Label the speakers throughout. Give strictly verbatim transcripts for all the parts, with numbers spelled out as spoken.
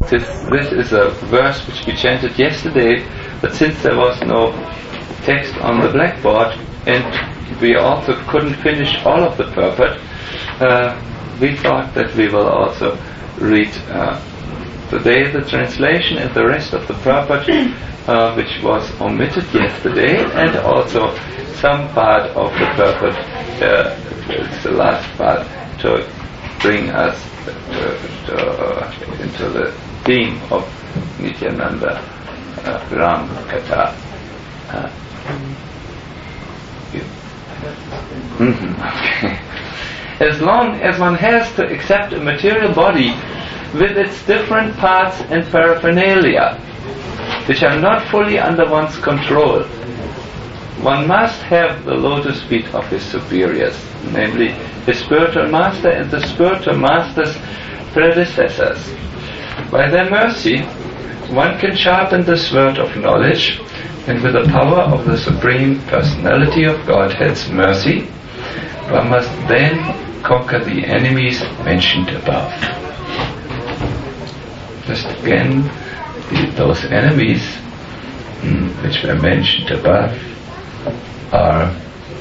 Speaker 1: this, this is a verse which we chanted yesterday, but since there was no text on the blackboard and we also couldn't finish all of the purport, uh, we thought that we will also read uh, today the translation and the rest of the purport uh, which was omitted yesterday, and also some part of the purport, uh, it's the last part, to bring us to, to, uh, into the theme of Nityananda uh, Ram Katha. Uh, mm-hmm. Okay. As long as one has to accept a material body with its different parts and paraphernalia, which are not fully under one's control, one must have the lotus feet of his superiors, namely his spiritual master and the spiritual master's predecessors. By their mercy, one can sharpen the sword of knowledge, and with the power of the Supreme Personality of Godhead's mercy, one must then conquer the enemies mentioned above. Just again, the, those enemies mm, which were mentioned above are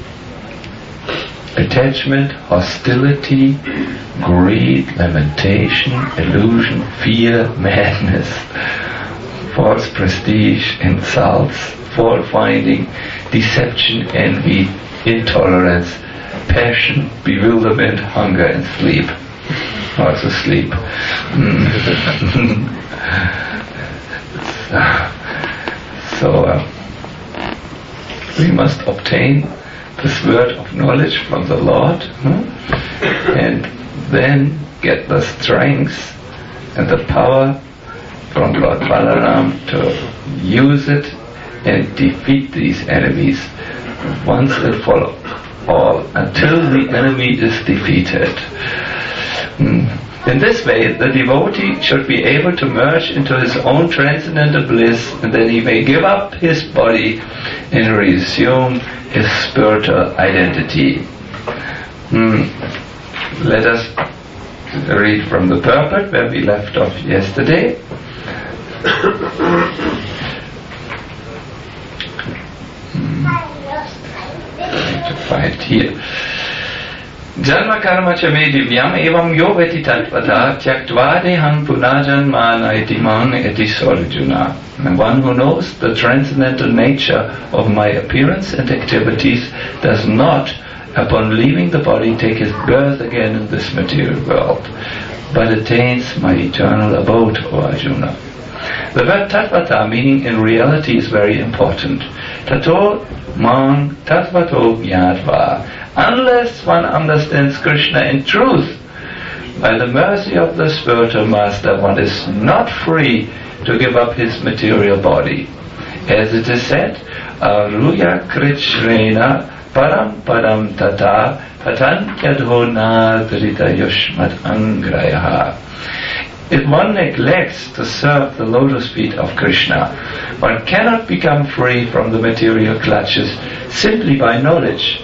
Speaker 1: attachment, hostility, greed, lamentation, illusion, fear, madness, false prestige, insults, fault-finding, deception, envy, intolerance, passion, bewilderment, hunger, and sleep. Also sleep. Mm. so uh, we must obtain the sword of knowledge from the Lord, hmm? and then get the strength and the power from Lord Balaram to use it and defeat these enemies once and for all, until the enemy is defeated. Mm. In this way, the devotee should be able to merge into his own transcendental bliss, and then he may give up his body and resume his spiritual identity. Mm. Let us read from the purport where we left off yesterday. To find here. Janma karma cha me divyam evam yo veti tatvata tyaktva deham punajanma naiti mang eti sorjuna. And one who knows the transcendental nature of my appearance and activities does not, upon leaving the body, take his birth again in this material world, but attains my eternal abode, O Arjuna. The word tatvata, meaning in reality, is very important. Tato mang tatvato jnatva. Unless one understands Krishna in truth, by the mercy of the spiritual master, one is not free to give up his material body. As it is said, Aruya Krishrena Param Padam Tata Patantyadhona Drita Yushmat Angrayaha. If one neglects to serve the lotus feet of Krishna, one cannot become free from the material clutches simply by knowledge.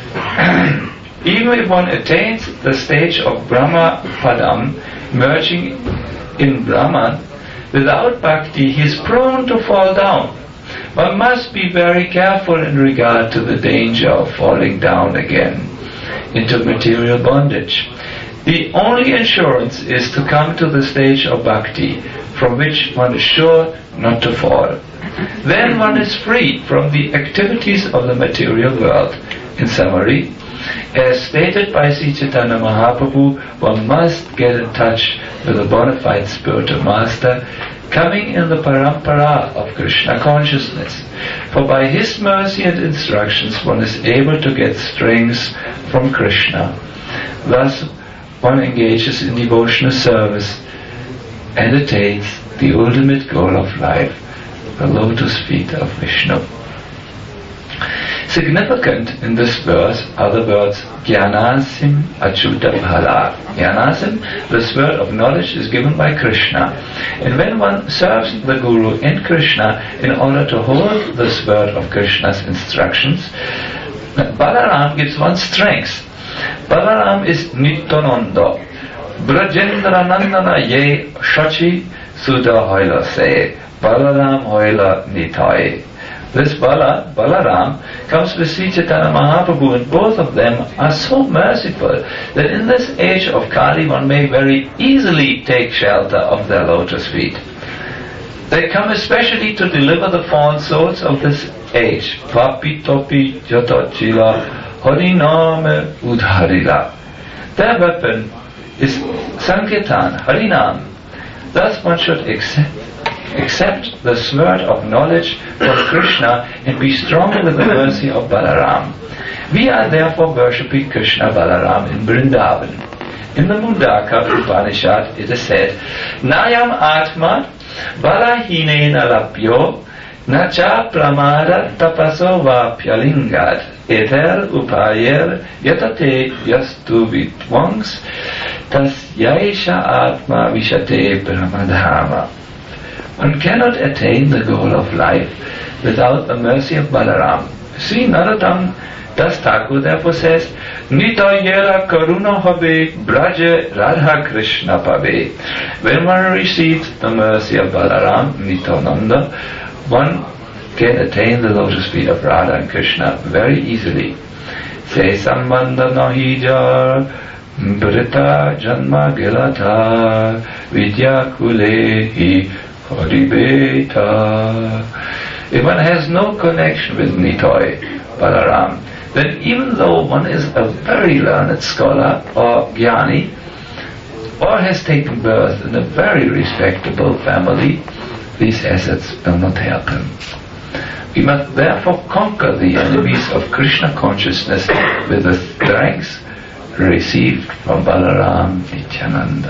Speaker 1: Even if one attains the stage of Brahma Padam, merging in Brahman, without bhakti he is prone to fall down. One must be very careful in regard to the danger of falling down again into material bondage. The only insurance is to come to the stage of bhakti, from which one is sure not to fall. Then one is free from the activities of the material world. In summary, as stated by Sri Chaitanya Mahaprabhu, one must get in touch with a bona fide spiritual master, coming in the parampara of Krishna consciousness. For by his mercy and instructions one is able to get strength from Krishna. Thus one engages in devotional service and attains the ultimate goal of life, the lotus feet of Vishnu. Significant in this verse are the words Jnanasim Achyuta Bhala. Jnanasim, the sword of knowledge, is given by Krishna. And when one serves the Guru and Krishna in order to hold the sword of Krishna's instructions, Balaram gives one strength. Balaram is Nityananda. Brajendra Nandana Ye Shachi Sudha Hoila Se, Balaram Hoila Nitai. This Bala, Balaram, comes with Sri Chaitanya Mahaprabhu, and both of them are so merciful that in this age of Kali one may very easily take shelter of their lotus feet. They come especially to deliver the fallen souls of this age. Papi topi jatachila hariname udharila. Their weapon is Sankirtan, Harinam. Thus one should accept, accept the sword of knowledge from Krishna and be strong with the mercy of Balaram. We are therefore worshipping Krishna Balaram in Vrindavan. In the Mundaka Upanishad it is said, Nayam Atma Balahinena Lapyo Nacha Pramada Tapaso Vapyalingad Eter Upayer Yatate Yastu Vitwangs Tasyaisha Atma Vishate Brahmadhama. One cannot attain the goal of life without the mercy of Balaram. Sri Narottam Das Thakur therefore says, Nitayera Karuna Habe Braja Radha Krishna Pabe. When one receives the mercy of Balaram, Nitananda, one can attain the lotus feet of Radha and Krishna very easily. Say Sambandha Nahijar Brita Janma Gilata Vidya Kulehi Haribeta. If one has no connection with Nitai, Balaram, then even though one is a very learned scholar or jnani, or has taken birth in a very respectable family, these assets will not help him. We must therefore conquer the enemies of Krishna consciousness with the strength received from Balaram Nityananda.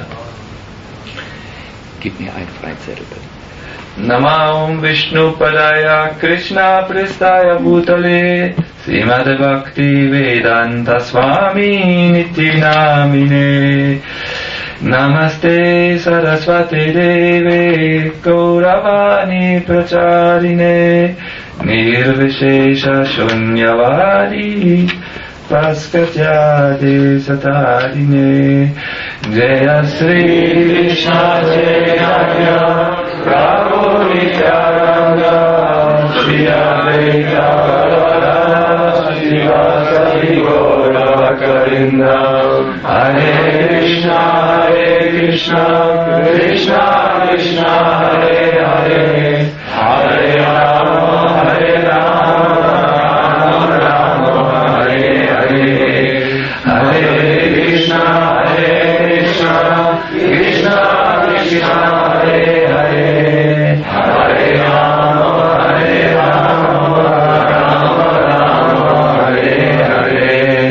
Speaker 2: Gib mir ein Freizettel bitte.
Speaker 1: Namam Vishnu Padaya Krishna Prestaya Bhutale Srimad Bhakti Vedanta Swami Niti Namine Namaste Saraswati Deve Gauravani Pracharine Nirvishesha Shunyavadi Paskatyade Satarine Jaya Sri Krishna Jaya Prabhu Nityananda Shri Advaita Gadadhara Srivasadi Gaura Karinda Hare Krishna Hare Krishna Krishna Krishna Hare Hare Hare Rama Hare Rama Rama Rama Hare Hare Hare Krishna Hare Krishna Krishna Krishna Hare Hare Hare Rama Hare Rama Rama Rama Hare Hare.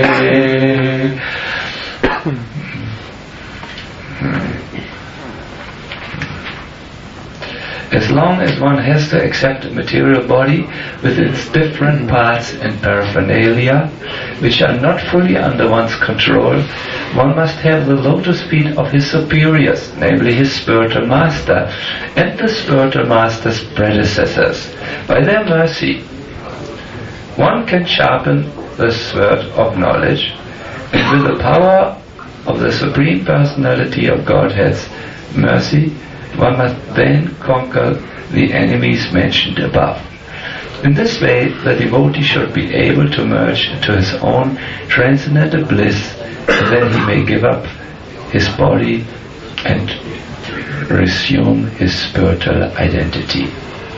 Speaker 1: As long as one has to accept a material body with its different parts and paraphernalia, which are not fully under one's control, one must have the lotus feet of his superiors, namely his spiritual master, and the spiritual master's predecessors. By their mercy, one can sharpen the sword of knowledge, and with the power of the Supreme Personality of Godhead's mercy, one must then conquer the enemies mentioned above. In this way, the devotee should be able to merge into his own transcendental bliss, and then he may give up his body and resume his spiritual identity.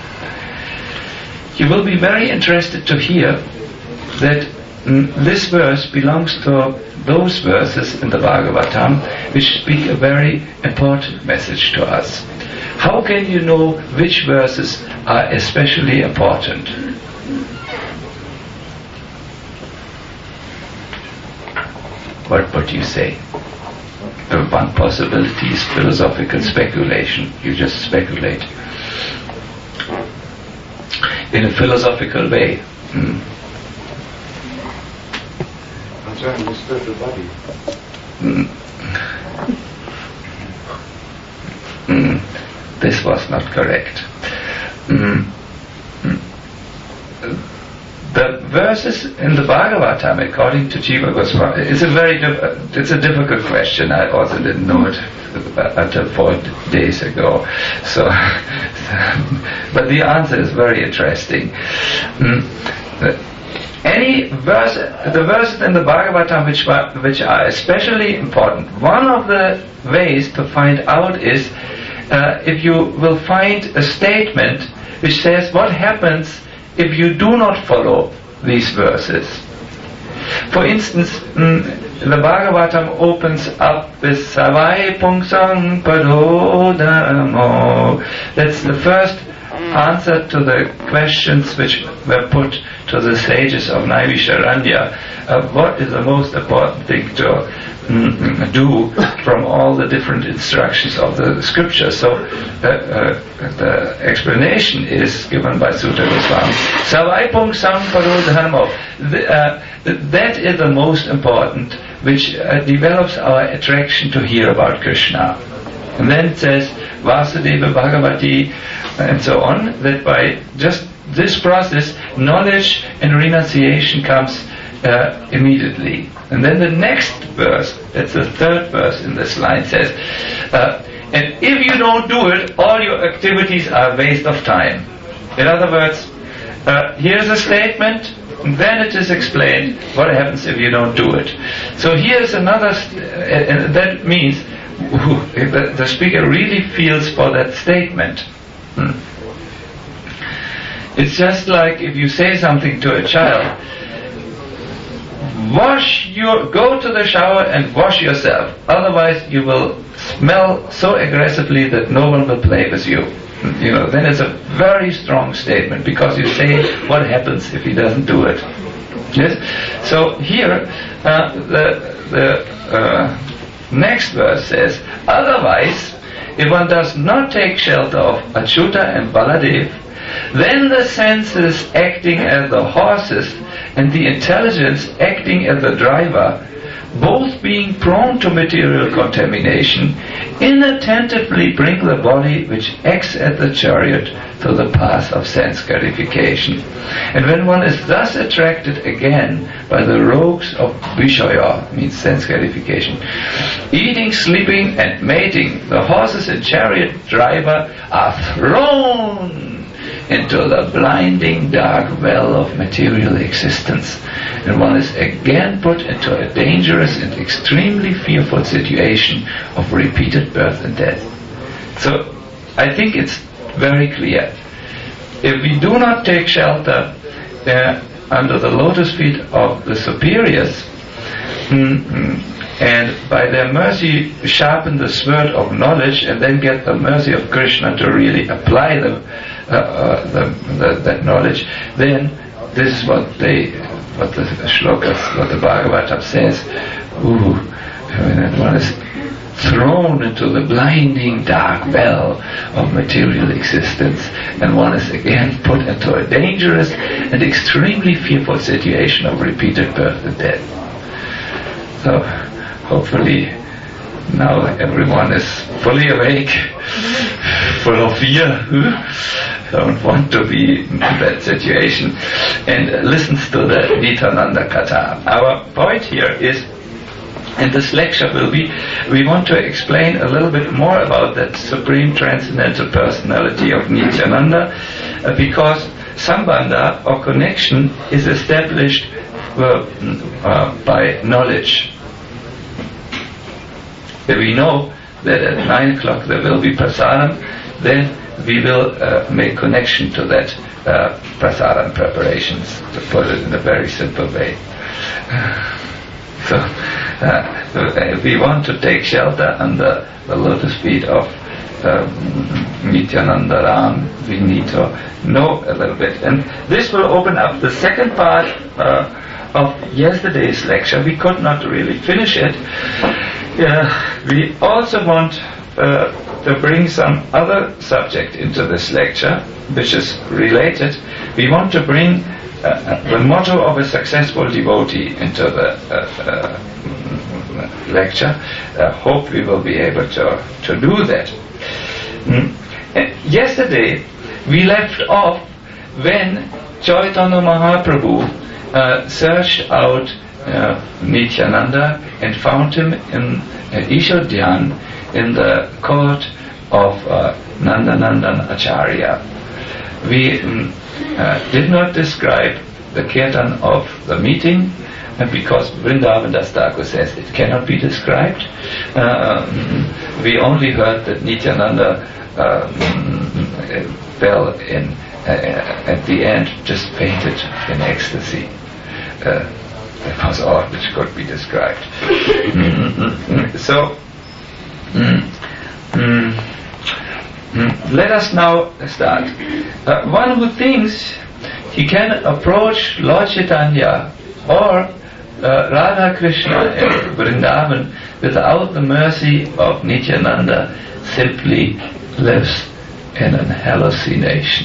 Speaker 1: You will be very interested to hear that mm, this verse belongs to those verses in the Bhagavatam which speak a very important message to us. How can you know which verses are especially important? What would you say? The one possibility is philosophical speculation. You just speculate in a philosophical way. Hmm.
Speaker 3: Concerning the spiritual body.
Speaker 1: Mm. Mm. This was not correct. Mm. Mm. The verse verses in the Bhagavatam, according to Jiva Goswami, it's a very diff- it's a difficult question. I also didn't know it until four days ago. So, but the answer is very interesting. Mm. Any verse, the verses in the Bhagavatam which which are especially important. One of the ways to find out is uh, if you will find a statement which says what happens if you do not follow these verses. For instance, mm, the Bhagavatam opens up with Savai Pungsang Padodamo. That's the first answer to the questions which were put to the sages of Naimisharanya. Uh, what is the most important thing to mm, do from all the different instructions of the scripture? So uh, uh, the explanation is given by Sutta Goswami. Savaipung Sampadodharmo. Uh, that is the most important, which uh, develops our attraction to hear about Krishna. And then it says Vasudeva Bhagavati and so on, that by just this process, knowledge and renunciation comes uh, immediately. And then the next verse, that's the third verse in this line, says, uh, and if you don't do it, all your activities are a waste of time. In other words, uh, here's a statement, and then it is explained what happens if you don't do it. So here's another, st- and that means the, the speaker really feels for that statement. Hmm. It's just like if you say something to a child, wash your, go to the shower and wash yourself, otherwise you will smell so aggressively that no one will play with you. You know, then it's a very strong statement, because you say what happens if he doesn't do it. Yes? So here, uh, the, the uh, next verse says, otherwise, if one does not take shelter of Achyuta and Baladev, then the senses acting as the horses and the intelligence acting as the driver, both being prone to material contamination, inattentively bring the body which acts as the chariot to the path of sense gratification. And when one is thus attracted again by the rogues of Vishaya, means sense gratification, eating, sleeping and mating, the horses and chariot driver are thrown into the blinding dark well of material existence, and one is again put into a dangerous and extremely fearful situation of repeated birth and death. So I think it's very clear. If we do not take shelter uh, under the lotus feet of the superiors, mm, and by their mercy sharpen the sword of knowledge, and then get the mercy of Krishna to really apply them, uh, uh, the, the, that knowledge, then this is what they, what the shlokas, what the Bhagavatam says. Ooh, when one is thrown into the blinding dark well of material existence, and one is again put into a dangerous and extremely fearful situation of repeated birth and death. So, hopefully now everyone is fully awake, full of fear, don't want to be in that situation, and listens to the Nityananda Katha. Our point here is, and this lecture will be, we want to explain a little bit more about that Supreme Transcendental Personality of Nityananda, uh, because Sambandha, or connection, is established uh, uh, by knowledge. If we know that at nine o'clock there will be prasadam, then we will uh, make connection to that uh, prasadam preparations, to put it in a very simple way. So, uh, if we want to take shelter under the lotus feet of um, Nityananda Ram, we need to know a little bit. And this will open up the second part uh, of yesterday's lecture. We could not really finish it. Uh, we also want uh, to bring some other subject into this lecture, which is related. We want to bring uh, the motto of a successful devotee into the uh, uh, lecture. I hope we will be able to, to do that. Mm. Yesterday we left off when Chaitanya Mahaprabhu uh, uh, searched out uh, Nityananda and found him in uh, Ishodhyan in the court of uh, Nandanandan Acharya. We um, uh, did not describe the kirtan of the meeting, and because Vrindavan Das Thakur says it cannot be described, uh, we only heard that Nityananda uh, fell in, uh, at the end, just fainted in ecstasy. Uh, that was all which could be described. So, mm, mm, mm, let us now start. Uh, one who thinks he can approach Lord Chaitanya or uh, Radha Krishna in Vrindavan without the mercy of Nityananda simply lives in an hallucination.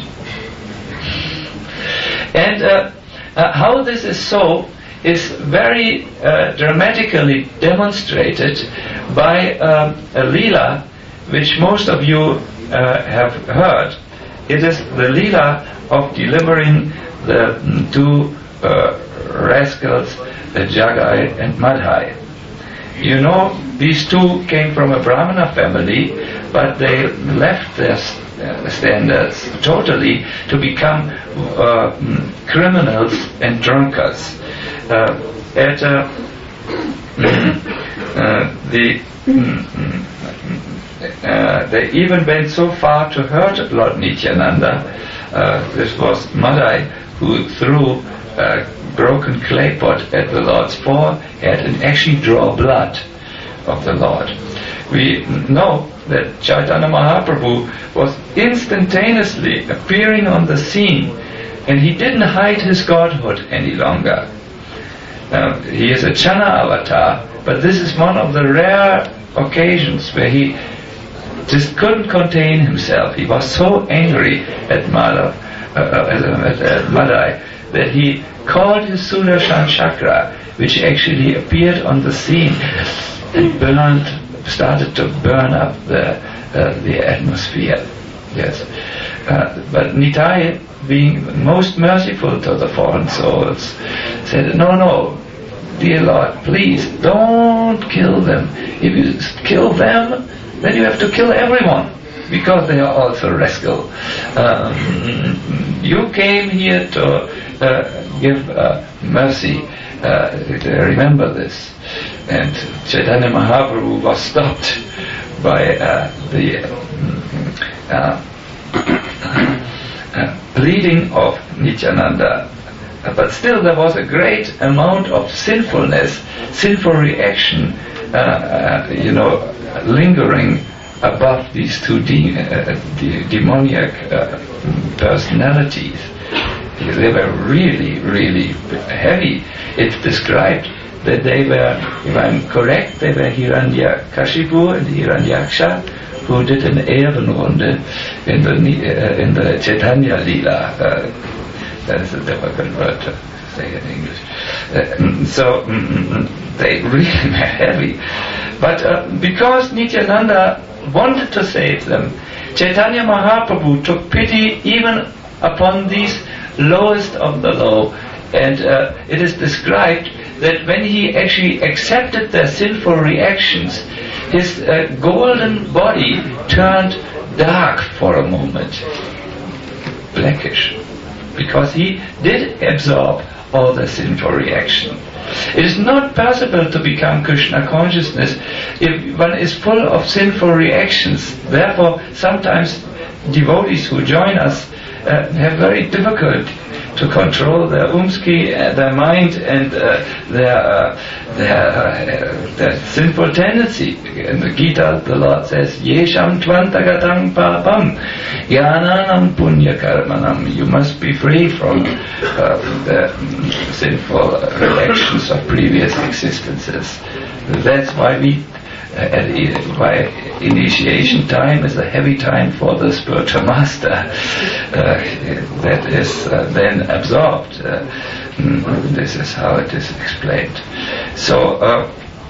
Speaker 1: And uh, uh, how this is so is very uh, dramatically demonstrated by um, a Leela which most of you uh, have heard. It is the Leela of delivering the two uh, rascals, the Jagai and Madhai. You know, these two came from a Brahmana family, but they left their uh, standards totally to become uh, criminals and drunkards. Uh, at uh, uh, the uh, they even went so far to hurt Lord Nityananda. Uh, this was Madhai who threw a broken clay pot at the Lord's forehead and actually draw blood of the Lord. We know that Chaitanya Mahaprabhu was instantaneously appearing on the scene, and he didn't hide his godhood any longer. Uh, he is a Chana avatar, but this is one of the rare occasions where he just couldn't contain himself. He was so angry at Madhav, uh, at, at Madhai, that he called his Sudarshan Chakra, which actually appeared on the scene and burned, started to burn up the uh, the atmosphere. Yes, uh, but Nitai, being most merciful to the fallen souls, said, "No, no, dear Lord, please don't kill them. If you kill them, then you have to kill everyone, because they are also rascal. Um, you came here to uh, give uh, mercy. Uh, remember this." And Chaitanya Mahaprabhu was stopped by uh, the uh, uh, pleading of Nityananda. Uh, but still there was a great amount of sinfulness, sinful reaction, uh, uh, you know, lingering above these two de- uh, de- demoniac uh, personalities. They were really, really heavy. It's described that they were, if I'm correct, they were Hiranyakashipu and Hiranyaksha, who did an Ehrenrunde in the uh, in the Chaitanya Leela. Uh, that is a difficult word to say in English. Uh, so mm, they really were heavy. But uh, because Nityananda wanted to save them, Chaitanya Mahaprabhu took pity even upon these lowest of the low. And uh, it is described that when he actually accepted their sinful reactions, his uh, golden body turned dark for a moment, blackish, because he did absorb all the sinful reaction. It is not possible to become Krishna consciousness if one is full of sinful reactions. Therefore, sometimes devotees who join us uh, have very difficult to control their umski, uh, their mind, and uh, their uh, their, uh, their sinful tendency. In the Gita, the Lord says, "Yesham tvantagatam papam, yananam punya karmanam." You must be free from uh, the sinful reactions of previous existences. That's why we. Uh, at, by initiation time is a heavy time for the spiritual master uh, that is uh, then absorbed. Uh, this is how it is explained. So, uh,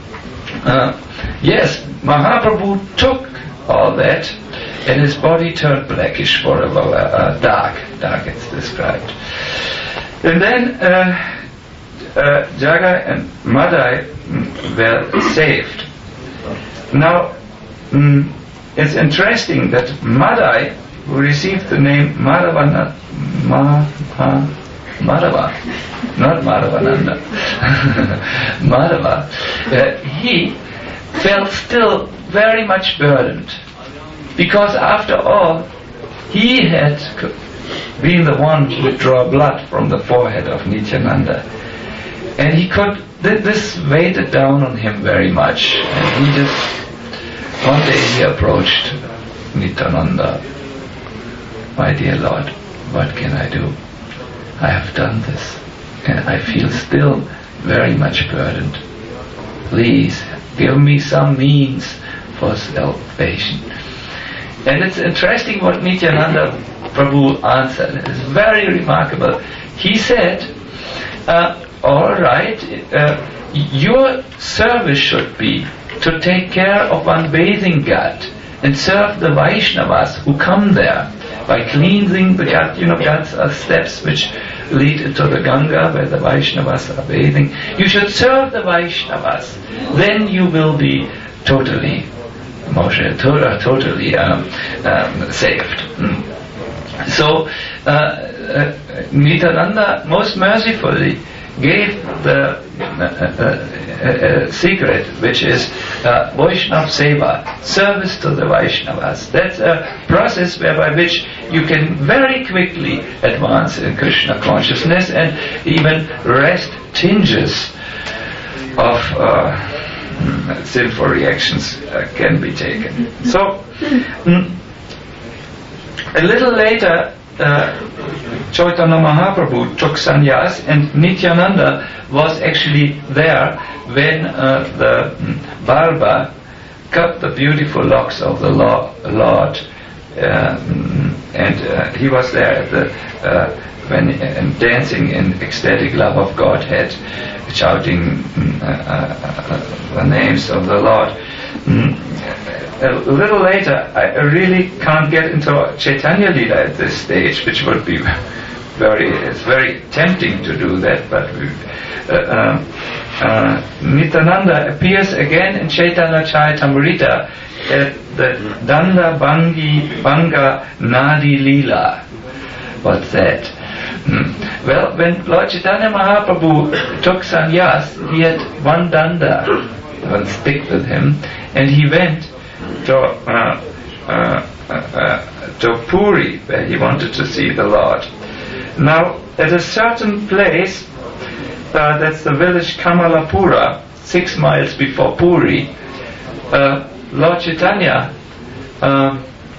Speaker 1: uh, yes, Mahaprabhu took all that, and his body turned blackish forever, uh, dark, dark it's described. And then uh, uh, Jagai and Madai mm, were saved. Now, mm, it's interesting that Madai, who received the name Madhavana, Ma, Ma, Madhava, not Madhavananda, Madhava, uh, he felt still very much burdened, because after all, he had been the one who would draw blood from the forehead of Nityananda, and he could, th- this weighed down on him very much, and he just, one day he approached Nityananda. My dear Lord, what can I do? I have done this, and I feel still very much burdened. Please, give me some means for salvation. And it's interesting what Nityananda Prabhu answered. It's very remarkable. He said, uh, all right, uh, your service should be to take care of one bathing ghat and serve the Vaishnavas who come there by cleansing the ghat. You know, ghats are steps which lead to the Ganga where the Vaishnavas are bathing. You should serve the Vaishnavas. Then you will be totally, Moshe, to- totally um, um, saved. Mm. So, uh, uh, Nityananda most mercifully gave the uh, uh, uh, secret, which is uh, Vaishnav Seva, service to the Vaishnavas. That's a process whereby which you can very quickly advance in Krishna consciousness, and even rest tinges of uh, sinful reactions uh, can be taken. So, mm, a little later, uh, Chaitanya Mahaprabhu took sannyas, and Nityananda was actually there when uh, the mm, Barba cut the beautiful locks of the Lord, uh, and uh, he was there at the, uh, when uh, dancing in ecstatic love of Godhead, shouting uh, uh, the names of the Lord. Mm. A little later, I really can't get into Chaitanya Lila at this stage, which would be very, it's very tempting to do that, but we, uh, uh, uh, Nityananda appears again in Chaitanya Charitamrita at the Danda Bangi Banga Nadi Lila. What's that? Hmm. Well, when Lord Chaitanya Mahaprabhu took sannyas, he had one danda, one stick with him, and he went to uh, uh, uh, uh, to Puri, where he wanted to see the Lord. Now, at a certain place, uh, that's the village Kamalapura, six miles before Puri, uh, Lord Chaitanya uh,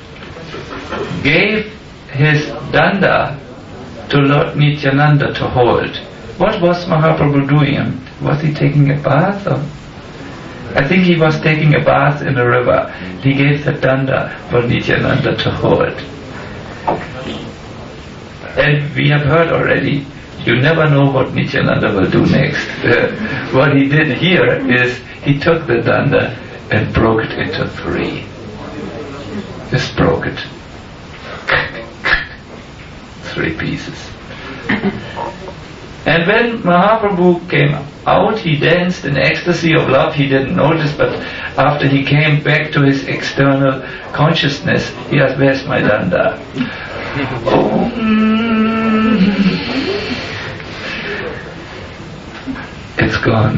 Speaker 1: gave his danda to Lord Nityananda to hold. What was Mahaprabhu doing? Was he taking a bath? Or? I think he was taking a bath in a river. He gave the danda for Nityananda to hold. And we have heard already, you never know what Nityananda will do next. Uh, what he did here is, he took the danda and broke it into three. Just broke it. Three pieces. And when Mahaprabhu came out, he danced in ecstasy of love. He didn't notice, but after he came back to his external consciousness, he asked, where's my danda? Oh, mm, it's gone.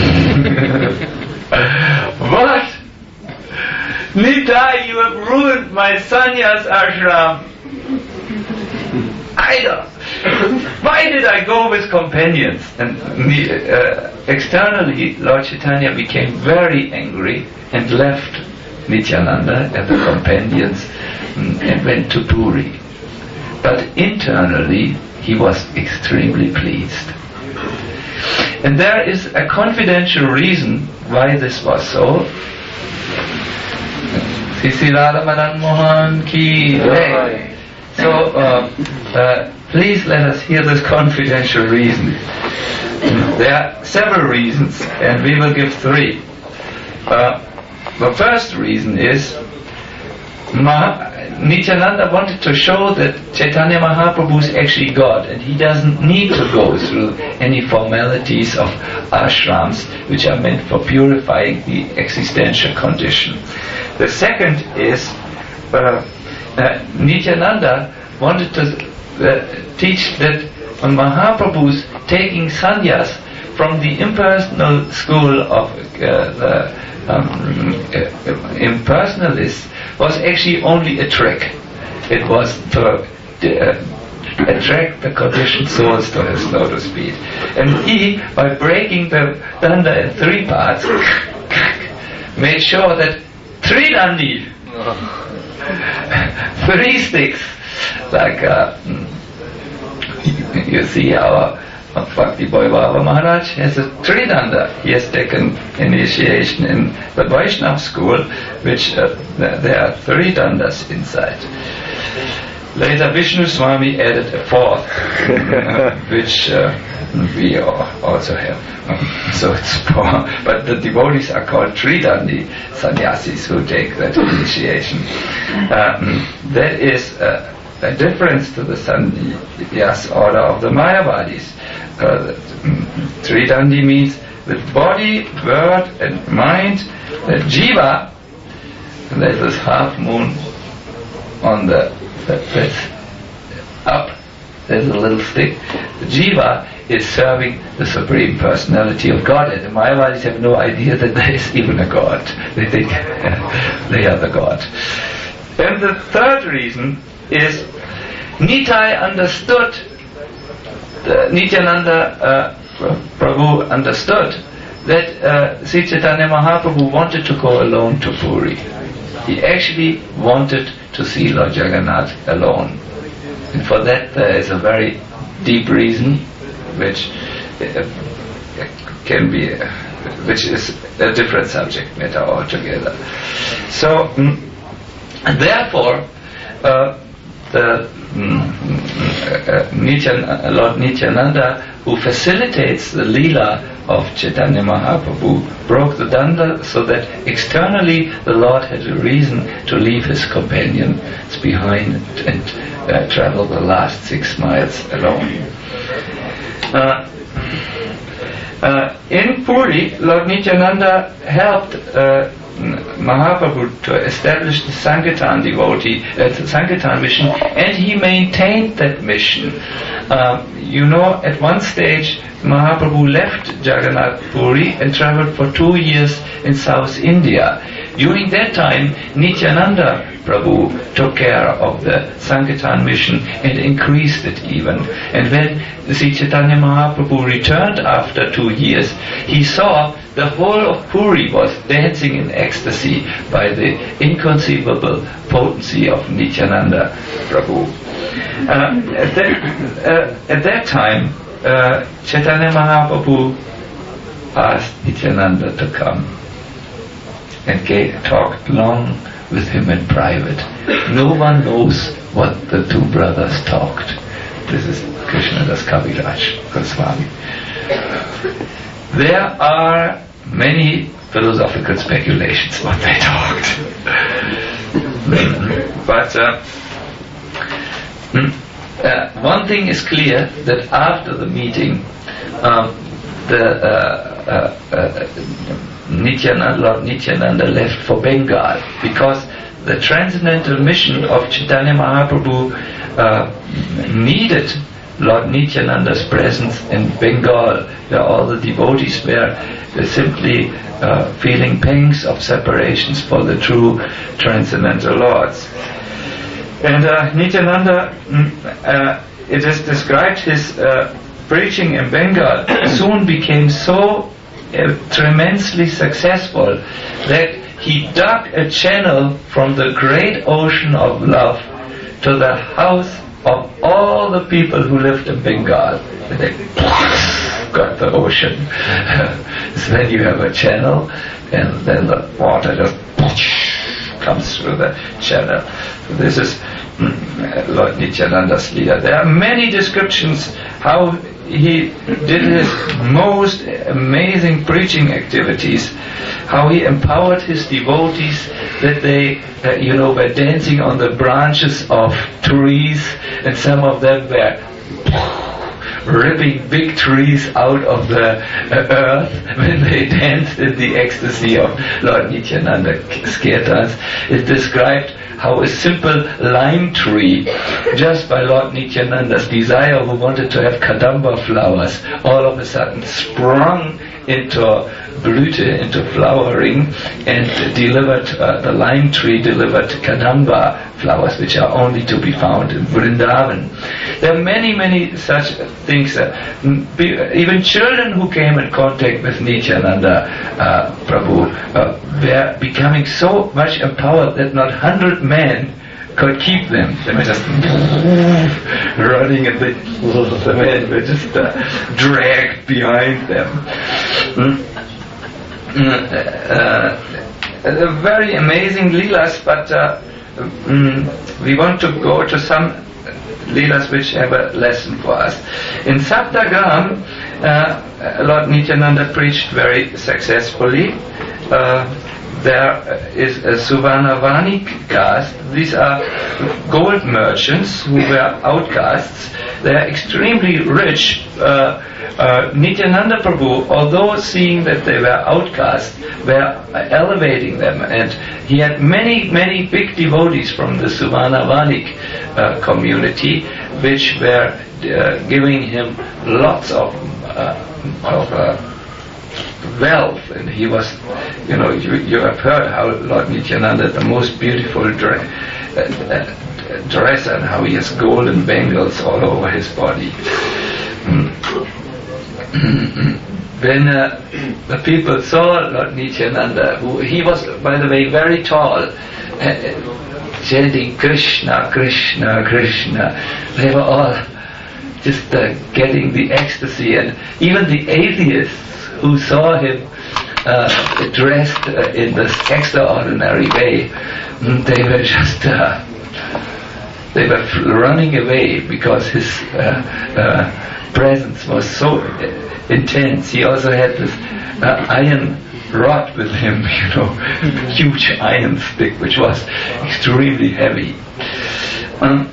Speaker 1: What? Nitai, you have ruined my sannyas ashram. I don't. Why did I go with companions? And uh, externally, Lord Chaitanya became very angry and left Nityananda and the companions and went to Puri. But internally, he was extremely pleased. And there is a confidential reason why this was so. Sisi Radha Madan Mohan ki jai. So, uh, uh, please let us hear this confidential reason. There are several reasons, and we will give three. Uh, the first reason is, Mah- Nityananda wanted to show that Chaitanya Mahaprabhu is actually God, and he doesn't need to go through any formalities of ashrams which are meant for purifying the existential condition. The second is uh, uh, Nityananda wanted to uh, teach that when Mahaprabhu is taking sannyas from the impersonal school of uh, the um, uh, impersonalists was actually only a trick. It was to uh, attract the conditioned souls to his lotus feet. And he, by breaking the danda in three parts, made sure that three dandi, three sticks, like uh, you see our Bhakti Boy Baba Maharaj has a tridanda. He has taken initiation in the Vaishnava school, which uh, there are three dandas inside. Later Vishnu Swami added a fourth, which uh, we also have. So it's four. But the devotees are called tridandi sannyasis who take that initiation. Um, that is uh, a difference to the sannyas order of the Mayavadis. Uh, Tridandi means with body, word and mind, the jiva, and there's this half moon on the, that's up, there's a little stick. The jiva is serving the Supreme Personality of God, and the Mayavadis have no idea that there is even a God. They think they are the God. And the third reason is Nitai understood, uh, Nityananda uh, Prabhu understood that uh, Sri Chaitanya Mahaprabhu wanted to go alone to Puri. He actually wanted to see Lord Jagannath alone. And for that there is a very deep reason which uh, can be, uh, which is a different subject matter altogether. So, mm, therefore, uh, the mm, uh, Nityan, Lord Nityananda, who facilitates the Leela of Chaitanya Mahaprabhu, broke the danda so that externally the Lord had a reason to leave his companions behind and uh, travel the last six miles alone. Uh, uh, in Puri, Lord Nityananda helped uh, Mahaprabhu to establish the Sankirtan devotee, uh, the Sankirtan mission, and he maintained that mission. Uh, you know, at one stage Mahaprabhu left Jagannath Puri and travelled for two years in South India. During that time, Nityananda Prabhu took care of the Sankirtan mission and increased it even. And when Sri Chaitanya Mahaprabhu returned after two years, he saw the whole of Puri was dancing in ecstasy by the inconceivable potency of Nityananda Prabhu. Uh, at, that, uh, at that time, uh, Chaitanya Mahaprabhu asked Nityananda to come and gave, talked long with him in private. No one knows what the two brothers talked. This is Krishnadas Kaviraj Goswami. There are many philosophical speculations what they talked. But uh, uh, one thing is clear, that after the meeting, um, the uh, uh, uh, Nityananda, Lord Nityananda left for Bengal, because the transcendental mission of Chaitanya Mahaprabhu uh, needed Lord Nityananda's presence in Bengal, where all the devotees were simply uh, feeling pangs of separations for the true transcendental lords. And uh, Nityananda, uh, it is described, his uh, preaching in Bengal soon became so uh, tremendously successful that he dug a channel from the great ocean of love to the house of all the people who lived in Bengal. And they got the ocean. So then you have a channel, and then the water just comes through the channel. So this is mm, Lord Nityananda's leader. There are many descriptions how he did his most amazing preaching activities, how he empowered his devotees that they, uh, you know, were dancing on the branches of trees, and some of them were ripping big trees out of the uh, earth when they danced in the ecstasy of Lord Nityananda Kirtans. It described how a simple lime tree, just by Lord Nityananda's desire, who wanted to have kadamba flowers, all of a sudden sprung into Blüte, into flowering, and delivered, uh, the lime tree delivered kadamba flowers, which are only to be found in Vrindavan. There are many, many such things. Uh, even children who came in contact with Nityananda uh, Prabhu uh, were becoming so much empowered that not hundred men could keep them. They were just running, and the, the men were just uh, dragged behind them. Mm. Mm, uh, uh, very amazing leelas, but uh, mm, we want to go to some leelas which have a lesson for us. In Saptagram, uh, Lord Nityananda preached very successfully. Uh, there is a Suvarnavani caste. These are gold merchants who were outcasts. They are extremely rich. Uh, uh, Nityananda Prabhu, although seeing that they were outcasts, were elevating them, and he had many, many big devotees from the Suvarnavani uh, community, which were uh, giving him lots of uh, of uh, wealth, and he was, you know, you, you have heard how Lord Nityananda, the most beautiful dress, uh, uh, dress, and how he has golden bangles all over his body. When uh, the people saw Lord Nityananda, who he was, by the way, very tall, uh, chanting Krishna, Krishna, Krishna, they were all just uh, getting the ecstasy, and even the atheists who saw him uh, dressed uh, in this extraordinary way, they were just uh, they were f- running away because his uh, uh, presence was so uh, intense. He also had this uh, iron rod with him, you know, huge iron stick, which was extremely heavy. Um,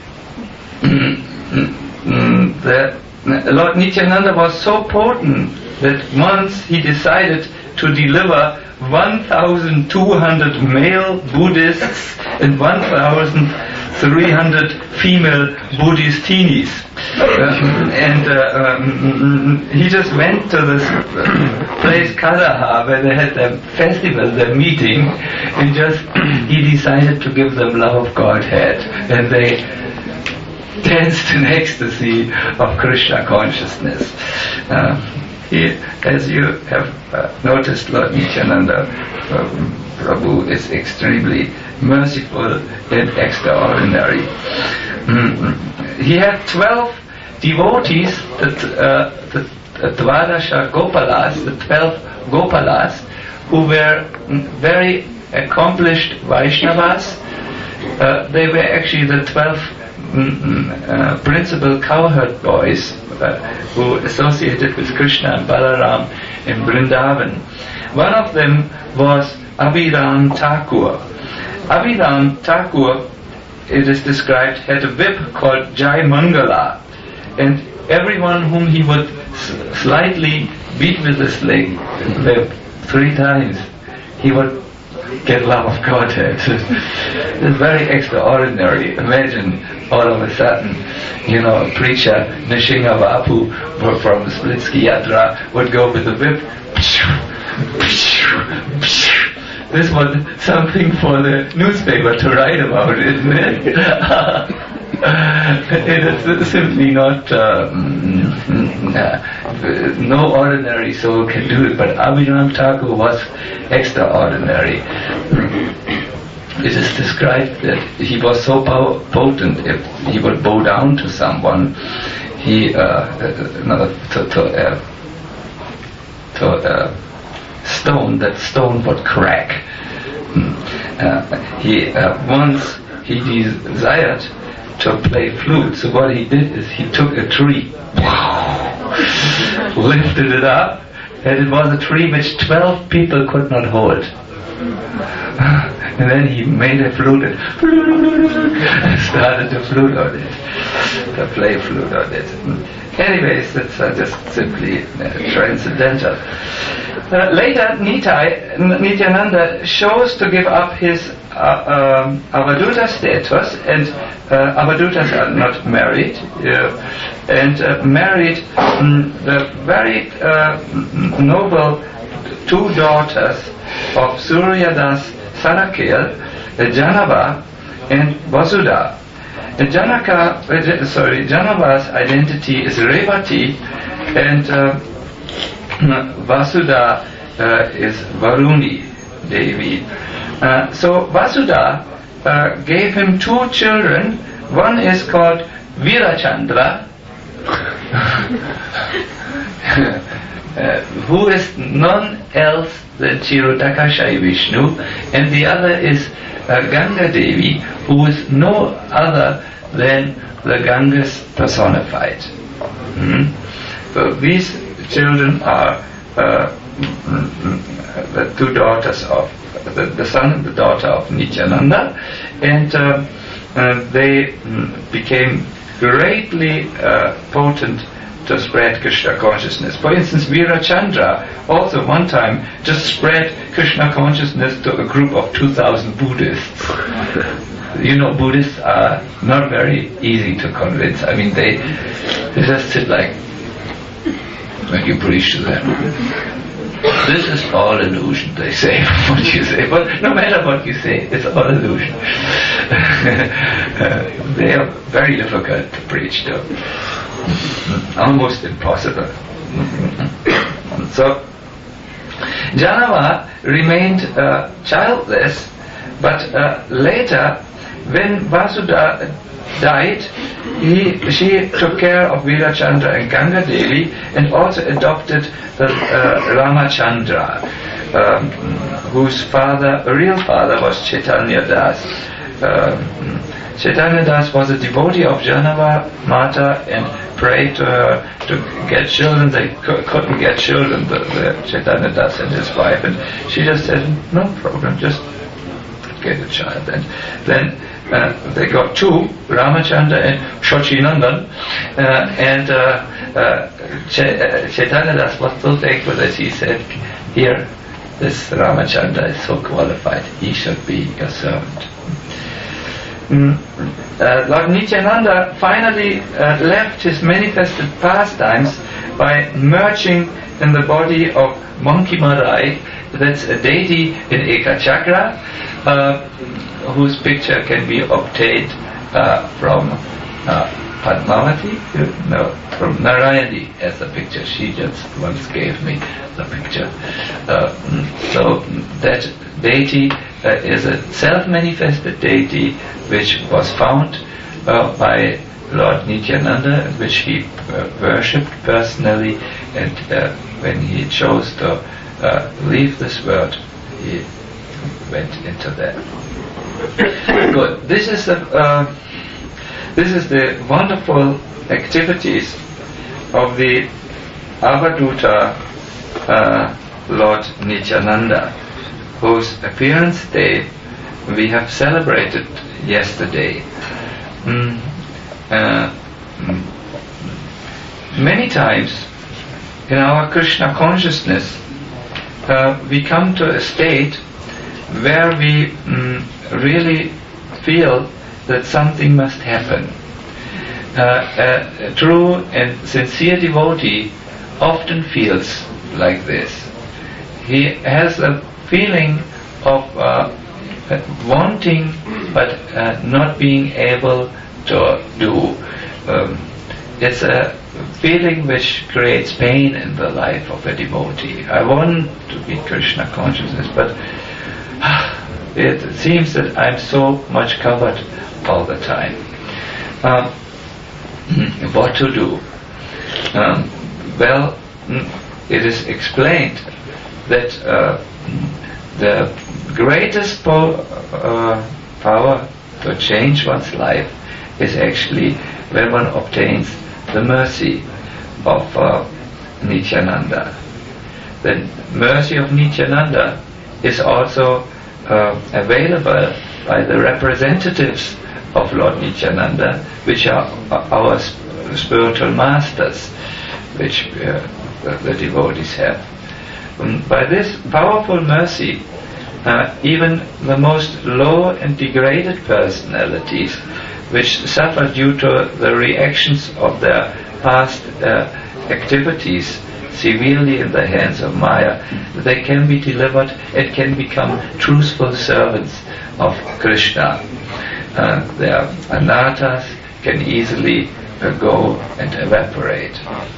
Speaker 1: the Lord Nityananda was so potent that once he decided to deliver one thousand two hundred male Buddhists and one thousand three hundred female Buddhistinis. Uh, and uh, um, he just went to this place, Kandahar, where they had their festival, their meeting, and just he decided to give them love of Godhead. And they danced in ecstasy of Krishna consciousness. Uh, He, as you have uh, noticed, Lord Nityananda um, Prabhu is extremely merciful and extraordinary. Mm-hmm. He had twelve devotees, the, uh, the, the Dvadasha Gopalas, the twelve Gopalas, who were very accomplished Vaishnavas. Uh, they were actually the twelve mm, uh, principal cowherd boys Uh, who associated with Krishna and Balaram in Vrindavan. One of them was Abhiram Thakur. Abhiram Thakur, it is described, had a whip called Jai Mangala, and everyone whom he would s- slightly beat with his leg, whip three times, he would get love of Godhead. It's very extraordinary. Imagine all of a sudden, you know, a preacher, Nishingavapu from Splitsky Yatra, would go with a whip. This was something for the newspaper to write about, isn't it? It is simply not, uh, no ordinary soul can do it, but Abhiram Thakur was extraordinary. It is described that he was so pow- potent, if he would bow down to someone, he, uh, uh, to, to, uh, to uh, stone, that stone would crack. Uh, he, uh, once he desired to play flute. So what he did is he took a tree, lifted it up, and it was a tree which twelve people could not hold. And then he made a flute and started to flute on it, to play flute on it. Anyways, that's uh, just simply uh, transcendental. Uh, later, Nitai, Nityananda chose to give up his uh, um, Avaduta status, and uh, Avadutas are not married, uh, and uh, married um, the very uh, noble two daughters of Suryadas Sarakil, Janava and Vasudha. Janaka, uh, sorry, Janava's identity is Revati, and uh, Vasudha uh, is Varuni Devi. Uh, so Vasudha uh, gave him two children. One is called Virachandra, uh, who is none else than Chirodakashai Vishnu, and the other is uh, Ganga Devi, who is no other than the Gangas personified. Mm-hmm. So these children are uh, the two daughters of the, the son and the daughter of Nityananda, and uh, uh, they mm, became greatly uh, potent to spread Krishna consciousness. For instance, Virachandra also one time just spread Krishna consciousness to a group of two thousand Buddhists. You know, Buddhists are not very easy to convince. I mean, they, they just sit like, when you preach to them. This is all illusion, they say, what you say. But no matter what you say, it's all illusion. uh, they are very difficult to preach to. Almost impossible. So, Janava remained uh, childless, but uh, later, when Vasudha died, he, she took care of Virachandra and Ganga Devi, and also adopted the, uh, Ramachandra, um, whose father, real father, was Chaitanya Das. Um, Chaitanya Das was a devotee of Janava Mata and prayed to her to get children. They c- couldn't get children, the, the Chaitanya Das and his wife, and she just said, no problem, just get a child. And then uh, they got two, Ramachandra and Shachinandan, uh, and uh, uh, Ch- uh, Chaitanya Das was so thankful that he said, here, this Ramachandra is so qualified, he should be your servant. Mm. Uh, Lord Nityananda finally uh, left his manifested pastimes by merging in the body of Monkey Marai, that's a deity in Ekachakra, uh, whose picture can be obtained uh, from uh, Padmavati, no, from Narayani as the picture. She just once gave me the picture. Uh, so that deity uh, is a self-manifested deity which was found uh, by Lord Nityananda, which he uh, worshipped personally, and uh, when he chose to uh, leave this world, he went into that. Good. This is the uh, this is the wonderful activities of the Avaduta uh, Lord Nityananda, whose appearance day we have celebrated yesterday. Mm, uh, mm. Many times in our Krishna consciousness, uh, we come to a state where we mm, really feel that something must happen. Uh, a true and sincere devotee often feels like this. He has a feeling of uh, wanting but uh, not being able to do. Um, it's a feeling which creates pain in the life of a devotee. I want to be Krishna consciousness, but it seems that I'm so much covered all the time. Um, what to do? Um, well, it is explained that uh, the greatest po- uh, power to change one's life is actually when one obtains the mercy of uh, Nityananda. The mercy of Nityananda is also uh, available by the representatives of Lord Nityananda, which are our sp- spiritual masters, which uh, the devotees have. Um, by this powerful mercy, uh, even the most low and degraded personalities, which suffer due to the reactions of their past uh, activities severely in the hands of Maya, they can be delivered and can become truthful servants of Krishna. Uh, their anarthas can easily uh, go and evaporate.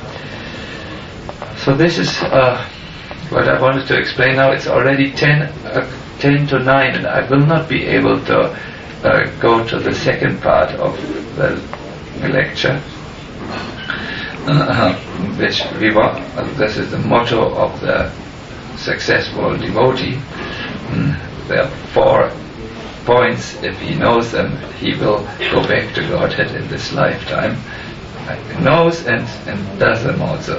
Speaker 1: So this is uh, what I wanted to explain now. It's already ten, uh, ten to nine, and I will not be able to uh, go to the second part of the lecture. Uh, which we want, uh, this is the motto of the successful devotee. Mm, there are four points. If he knows them, he will go back to Godhead in this lifetime. He knows and, and does them also.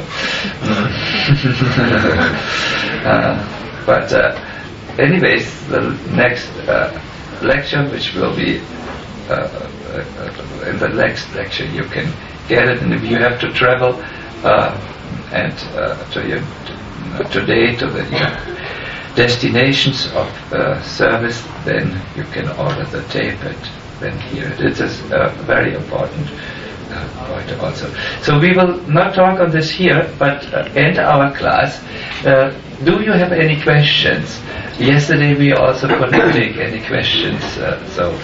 Speaker 1: uh, but uh, anyways, the next uh, lecture, which will be uh, uh, in the next lecture, you can get it, and if you have to travel uh, and uh, to your uh, today to the your destinations of uh, service, then you can order the tape and then hear it. It is a very important uh, point also. So we will not talk on this here, but uh, end our class. Uh, do you have any questions? Yesterday we also couldn't take any questions, uh, so.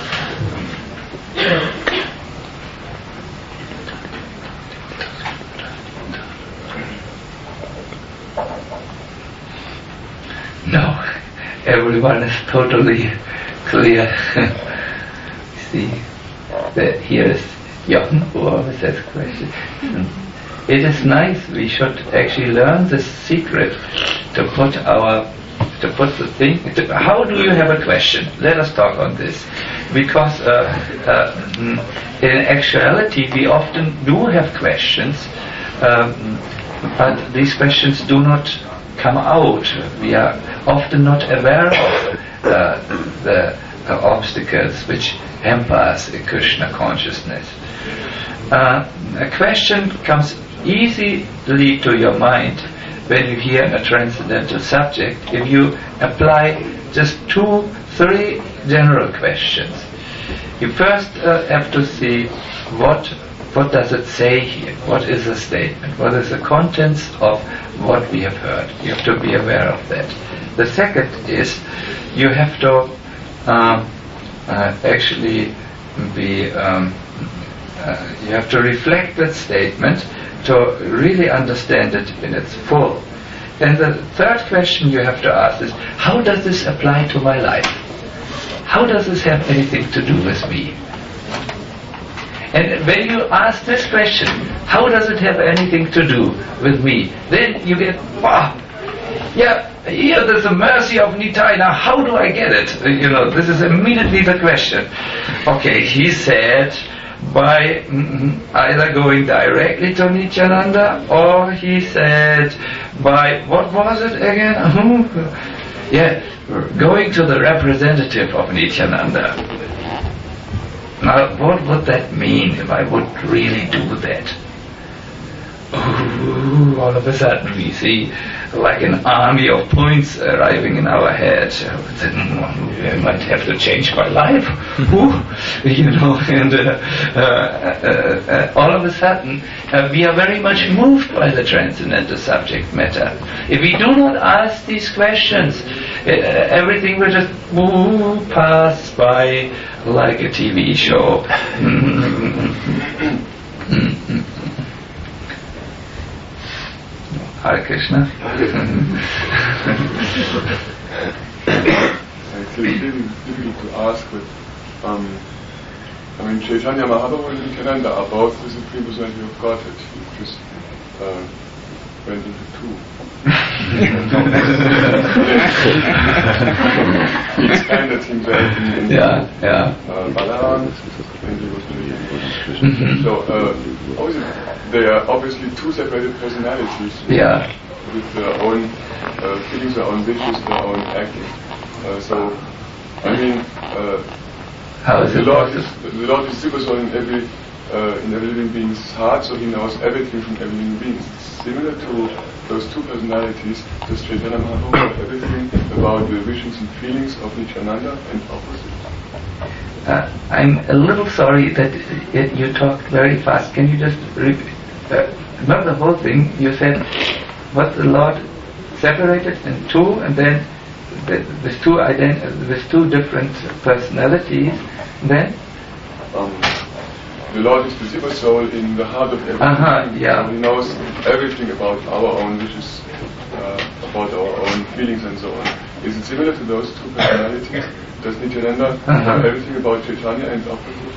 Speaker 1: No, everyone is totally clear. See, that here is Jochen who always has questions. It is nice. We should actually learn the secret to put our, to put the thing. To, how do you have a question? Let us talk on this, because uh, uh, in actuality we often do have questions, um, but these questions do not come out. We are often not aware of uh, the uh, obstacles which hamper us in Krishna consciousness. Uh, a question comes easily to your mind when you hear a transcendental subject if you apply just two, three general questions. You first uh, have to see what What does it say here? What is the statement? What is the contents of what we have heard? You have to be aware of that. The second is you have to uh, uh, actually be, um, uh, you have to reflect that statement to really understand it in its full. And the third question you have to ask is, how does this apply to my life? How does this have anything to do with me? And when you ask this question, how does it have anything to do with me? Then you get, wow, yeah, here there's the mercy of Nitai. Now how do I get it? You know, this is immediately the question. Okay, he said by mm, either going directly to Nityananda, or he said by, what was it again? Yeah, going to the representative of Nityananda. Now, what would that mean if I would really do that? Ooh, all of a sudden we see like an army of points arriving in our head. I might have to change my life. Ooh, you know, and uh, uh, uh, uh, all of a sudden uh, we are very much moved by the transcendental subject matter. If we do not ask these questions, uh, everything will just ooh, pass by like a T V show. Hare Krishna.
Speaker 2: It's a little difficult to ask, but um, I mean, Chaitanya Mahaprabhu and Nityananda are both the supreme personality of Godhead. He just uh, went into two. He expanded himself in, in
Speaker 1: yeah, yeah.
Speaker 2: Uh, Balaram when he was too young. So uh, obviously, they are obviously two separated personalities.
Speaker 1: Yeah.
Speaker 2: With their own uh, feelings, their own wishes, their own acting. Uh, so, I mean, uh,
Speaker 1: how is
Speaker 2: the
Speaker 1: it
Speaker 2: Lord is
Speaker 1: possible?
Speaker 2: the Lord is super soul in every uh, in every living being's heart, so He knows everything from every living being. It's similar to those two personalities. Does Chaitanya Mahaprabhu know everything about the wishes and feelings of Nityananda and opposite?
Speaker 1: Uh, I'm a little sorry that uh, you talked very fast. Can you just repeat? Uh, not the whole thing. You said what the Lord separated in two, and then the, with two ident- with two different personalities. Then
Speaker 2: um, the Lord is the super soul in the heart of every
Speaker 1: uh-huh,
Speaker 2: being.
Speaker 1: yeah.
Speaker 2: So He knows everything about our own wishes, uh, about our own feelings, and so on. Is it similar to those two personalities? Does Nityananda
Speaker 1: uh-huh.
Speaker 2: know everything about Chaitanya and opposite?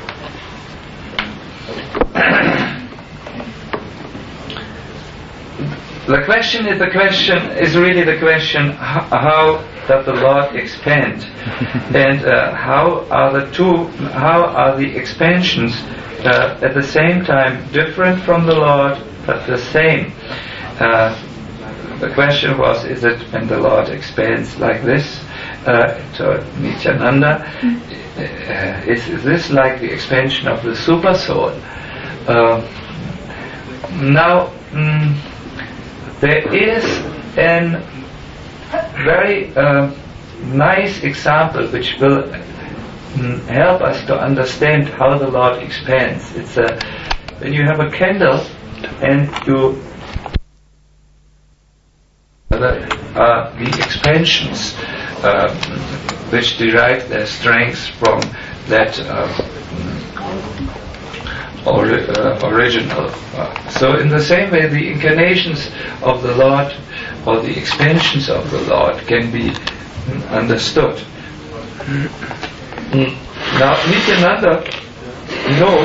Speaker 1: the question is the question is really the question: how, how does the Lord expand, and uh, how are the two? How are the expansions uh, at the same time different from the Lord but the same? Uh, the question was: is it when the Lord expands like this uh, to Nityananda? Uh, is, is this like the expansion of the super soul? Uh, now. Mm, There is a very uh, nice example which will mm, help us to understand how the Lord expands. It's a, when you have a candle and you uh, uh, the expansions uh, which derive their strength from that uh, Ori- uh, original. Uh, so in the same way, the incarnations of the Lord or the expansions of the Lord can be mm, understood. Mm. Now, Nityananda knows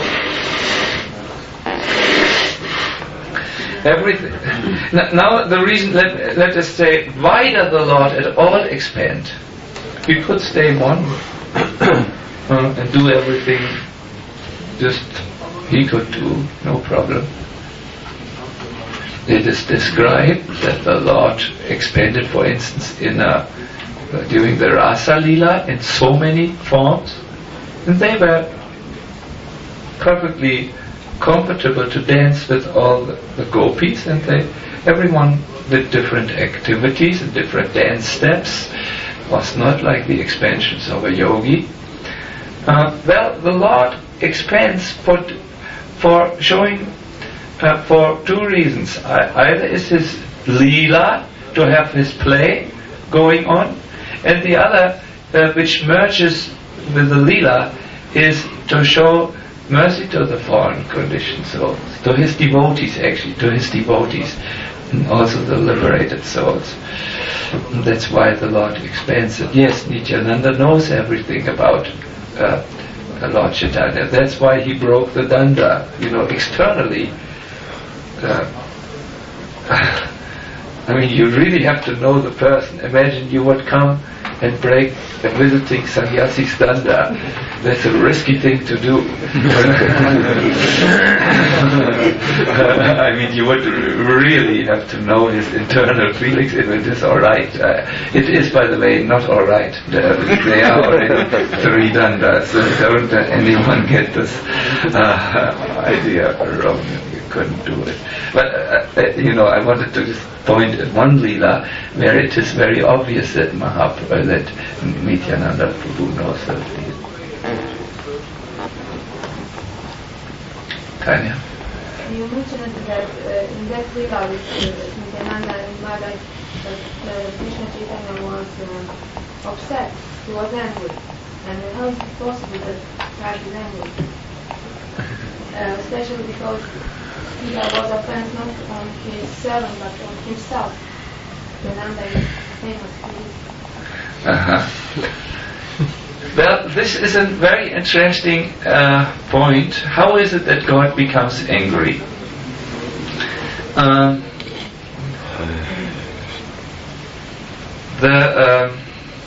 Speaker 1: everything. Now, now the reason, let, let us say, why does the Lord at all expand? He could stay one uh, and do everything just he could do, no problem. It is described that the Lord expanded, for instance, in a, uh, during the Rasa Lila in so many forms, and they were perfectly comfortable to dance with all the, the gopis, and they, everyone did different activities and different dance steps. It was not like the expansions of a yogi. Uh, well, the Lord expands for for showing, uh, for two reasons. I, either is his Leela, to have his play going on, and the other, uh, which merges with the Leela, is to show mercy to the fallen conditioned souls, to his devotees actually, to his devotees, and also the liberated souls. And that's why the Lord expands it. Yes, Nityananda knows everything about uh, Lord Chaitanya. That's why he broke the danda, you know, externally. Uh, I mean, you really have to know the person. Imagine you would come and break a visiting sannyasi's danda. That's a risky thing to do. I mean, you would really have to know his internal feelings if it is alright. Uh, it is, by the way, not alright. Uh, they are already three dandas, so don't let anyone get this uh, idea wrong. You couldn't do it. But, uh, uh, you know, I wanted to just point at one Leela where it is very obvious that Mahaprabhu, that Nityananda Prabhu knows that. Tanya?
Speaker 4: You mentioned that uh, in that Leela with uh, Nityananda and Madai, that uh, Krishna Chaitanya was uh, upset, he was angry. And how is it possible that God is angry? Uh, especially because Leela was offense not on his servant but on himself. Nityananda is famous for this.
Speaker 1: Uh-huh. Well, this is a very interesting uh, point. How is it that God becomes angry? Um, the uh,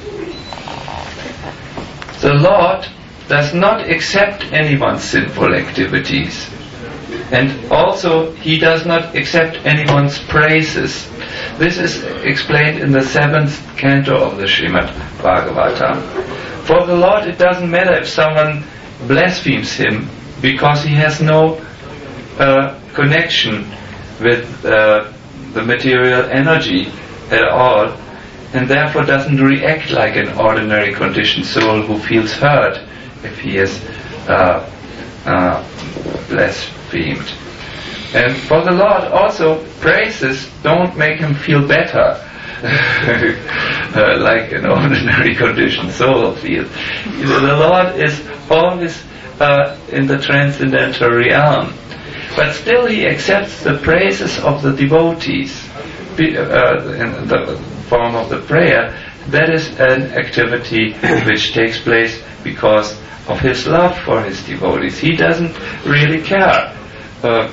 Speaker 1: the Lord does not accept anyone's sinful activities, and also He does not accept anyone's praises. This is explained in the seventh canto of the Srimad Bhagavatam. For the Lord, it doesn't matter if someone blasphemes Him, because He has no uh, connection with uh, the material energy at all, and therefore doesn't react like an ordinary conditioned soul who feels hurt if he is uh, uh, blasphemed. And for the Lord also, praises don't make Him feel better uh, like an ordinary conditioned soul feels. The Lord is always uh, in the transcendental realm, but still He accepts the praises of the devotees uh, in the form of the prayer. That is an activity which takes place because of His love for His devotees. He doesn't really care. Uh,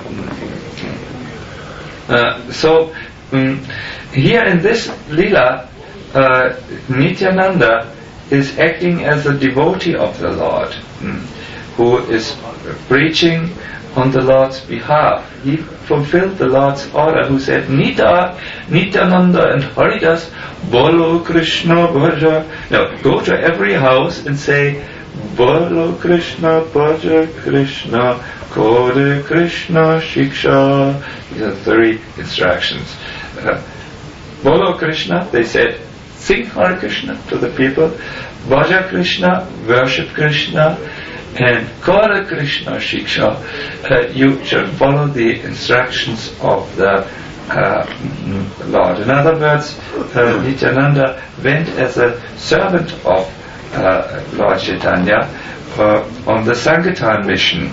Speaker 1: uh, so um, here in this Leela, uh, Nityananda is acting as a devotee of the Lord, um, who is preaching on the Lord's behalf. He fulfilled the Lord's order, who said, Nita, Nityananda and Haridas, Bolo Krishna Bhaja. No, go to every house and say, Bolo Krishna Bhaja Krishna, Kode Krishna Shiksha. These are three instructions. Uh, Bolo Krishna, they said, sing Hare Krishna to the people. Bhaja Krishna, worship Krishna. And Kode Krishna Shiksha, uh, you should follow the instructions of the uh, Lord. In other words, uh, Nityananda went as a servant of uh, Lord Chaitanya uh, on the Sankirtan mission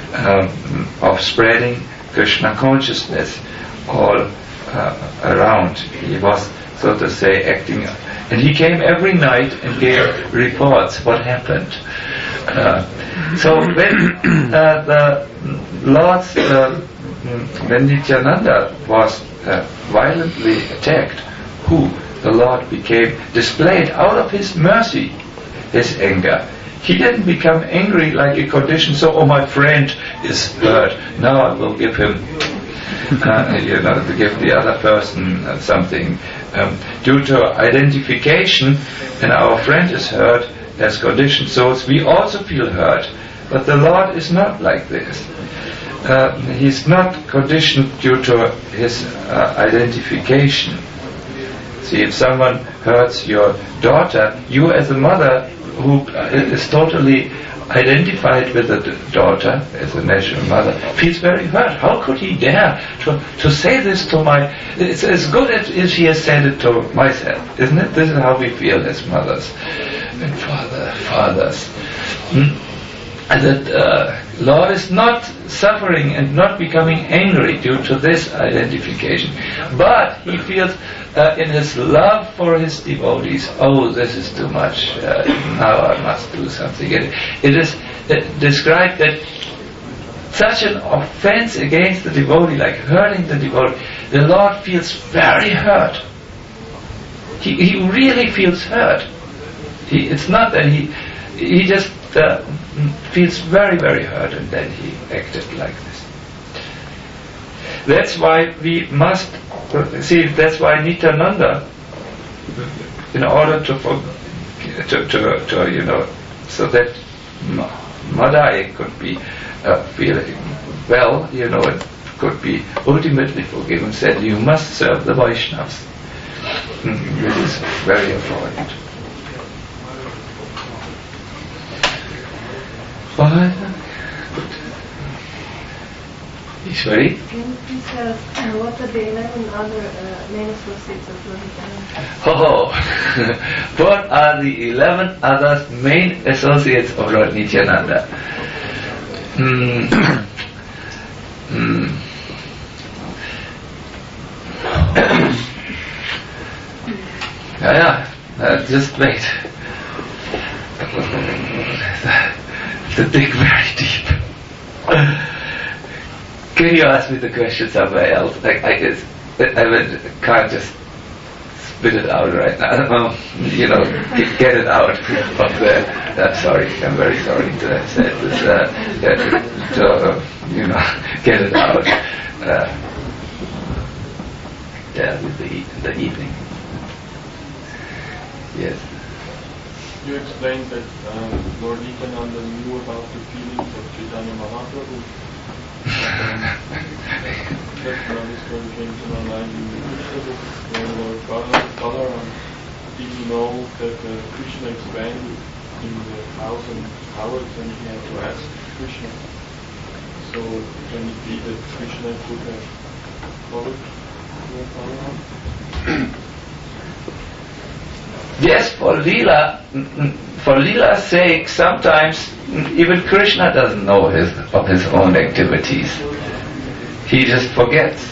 Speaker 1: um, of spreading Krishna consciousness all uh, around. He was, so to say, acting, and he came every night and gave reports what happened. Uh, so when uh, the Lord's, uh, when Nityananda was uh, violently attacked, who the Lord became displayed out of His mercy, His anger. He didn't become angry like a condition, so, oh, my friend is hurt, now I will give him, uh, you know, to give the other person uh, something. Um, due to identification, and our friend is hurt, as conditioned souls, we also feel hurt. But the Lord is not like this. Uh, he's not conditioned due to His uh, identification. See, if someone hurts your daughter, you as a mother who is totally identified with the daughter, as a natural mother, feels very hurt. How could he dare to, to say this to my... It's as good as if he has said it to myself, isn't it? This is how we feel as mothers and father, fathers. Hmm? And that uh, Lord is not suffering and not becoming angry due to this identification, but He feels uh, in His love for His devotees, oh, this is too much, uh, now I must do something. It, it is uh, described that such an offense against the devotee, like hurting the devotee, the Lord feels very hurt. He, he really feels hurt. He, it's not that he he just uh, feels very, very hurt, and then he acted like this. That's why we must see. That's why Nityananda, in order to to to, to you know, so that Madai could be uh, feeling well, you know, it could be ultimately forgiven, said, you must serve the Vaishnavas. Mm, this is very important. What? Ishwari?
Speaker 4: Can you please tell us uh, what are the eleven other uh, main associates of Lord Nityananda?
Speaker 1: Oh, what are the eleven other main associates of Lord Nityananda? Mm. mm. yeah, yeah, uh, just wait. To dig very deep. Can you ask me the question somewhere else? Like, I guess I would, can't just spit it out right now. Well, you know, get, get it out of there. I'm sorry. I'm very sorry to have said this. Uh, uh, to, uh, you know, get it out. Uh, yeah, with the the evening. Yes.
Speaker 2: You explained that um, Lord Nityananda knew about the feelings of Chaitanya Mahaprabhu. That's another story came to my mind in the when Lord Balaram didn't know that uh, Krishna expanded in the thousand hours and he had to ask Krishna. So can it be that Krishna could have followed Lord Balaram?
Speaker 1: Yes, for Leela, for Leela's sake, sometimes even Krishna doesn't know his, of his own activities. He just forgets.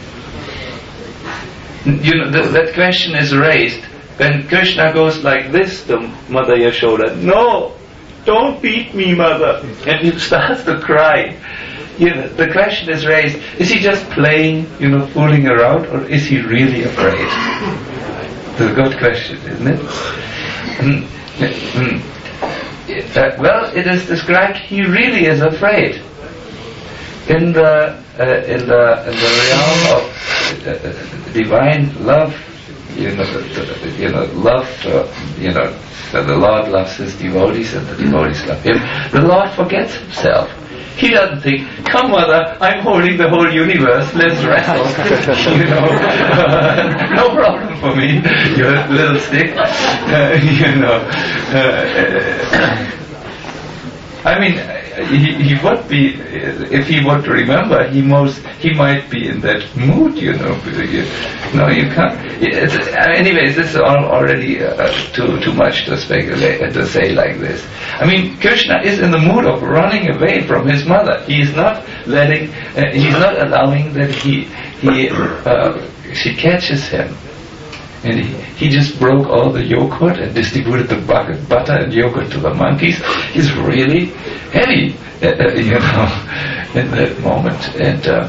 Speaker 1: You know, th- that question is raised when Krishna goes like this to Mother Yashoda. No, don't beat me, Mother. And he starts to cry. You know, the question is raised, is he just playing, you know, fooling around, or is he really afraid? It's a good question, isn't it? Mm, mm. Uh, well, it is described he really is afraid. In the uh, in the in the realm of uh, divine love, you know, the, you know, love. Uh, you know, so the Lord loves his devotees, and the devotees love him. The Lord forgets himself. He doesn't think, come mother, I'm holding the whole universe, let's wrestle. You know, uh, no problem for me, your little stick. Uh, you know, uh, I mean, he, he would be, if he would remember, he most, he might be in that mood, you know. You, no, you can't. It's, anyways, this is all already uh, too too much to speculate and to say like this. I mean, Krishna is in the mood of running away from his mother. He is not letting, uh, he's not allowing that he he uh, she catches him. And he, he just broke all the yogurt and distributed the bucket, butter and yogurt to the monkeys. He's really heavy, uh, you know, in that moment. And uh,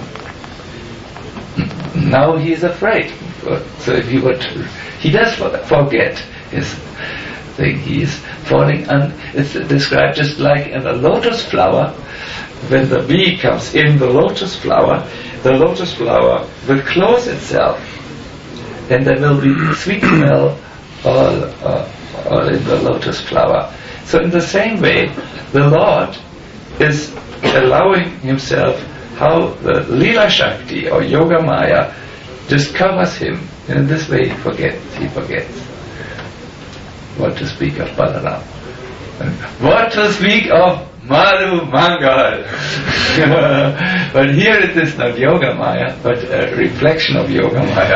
Speaker 1: now he's afraid. So if he would, he does forget his thing. He is falling, and it's described just like in a lotus flower. When the bee comes in the lotus flower, the lotus flower will close itself. And there will be sweet smell all, uh, all in the lotus flower. So in the same way, the Lord is allowing himself how the Leela Shakti or Yoga Maya just covers him. And in this way he forgets, he forgets what to speak of Balaram. What to speak of Madhu Mangal. But here it is not Yoga Maya, but a reflection of Yoga Maya,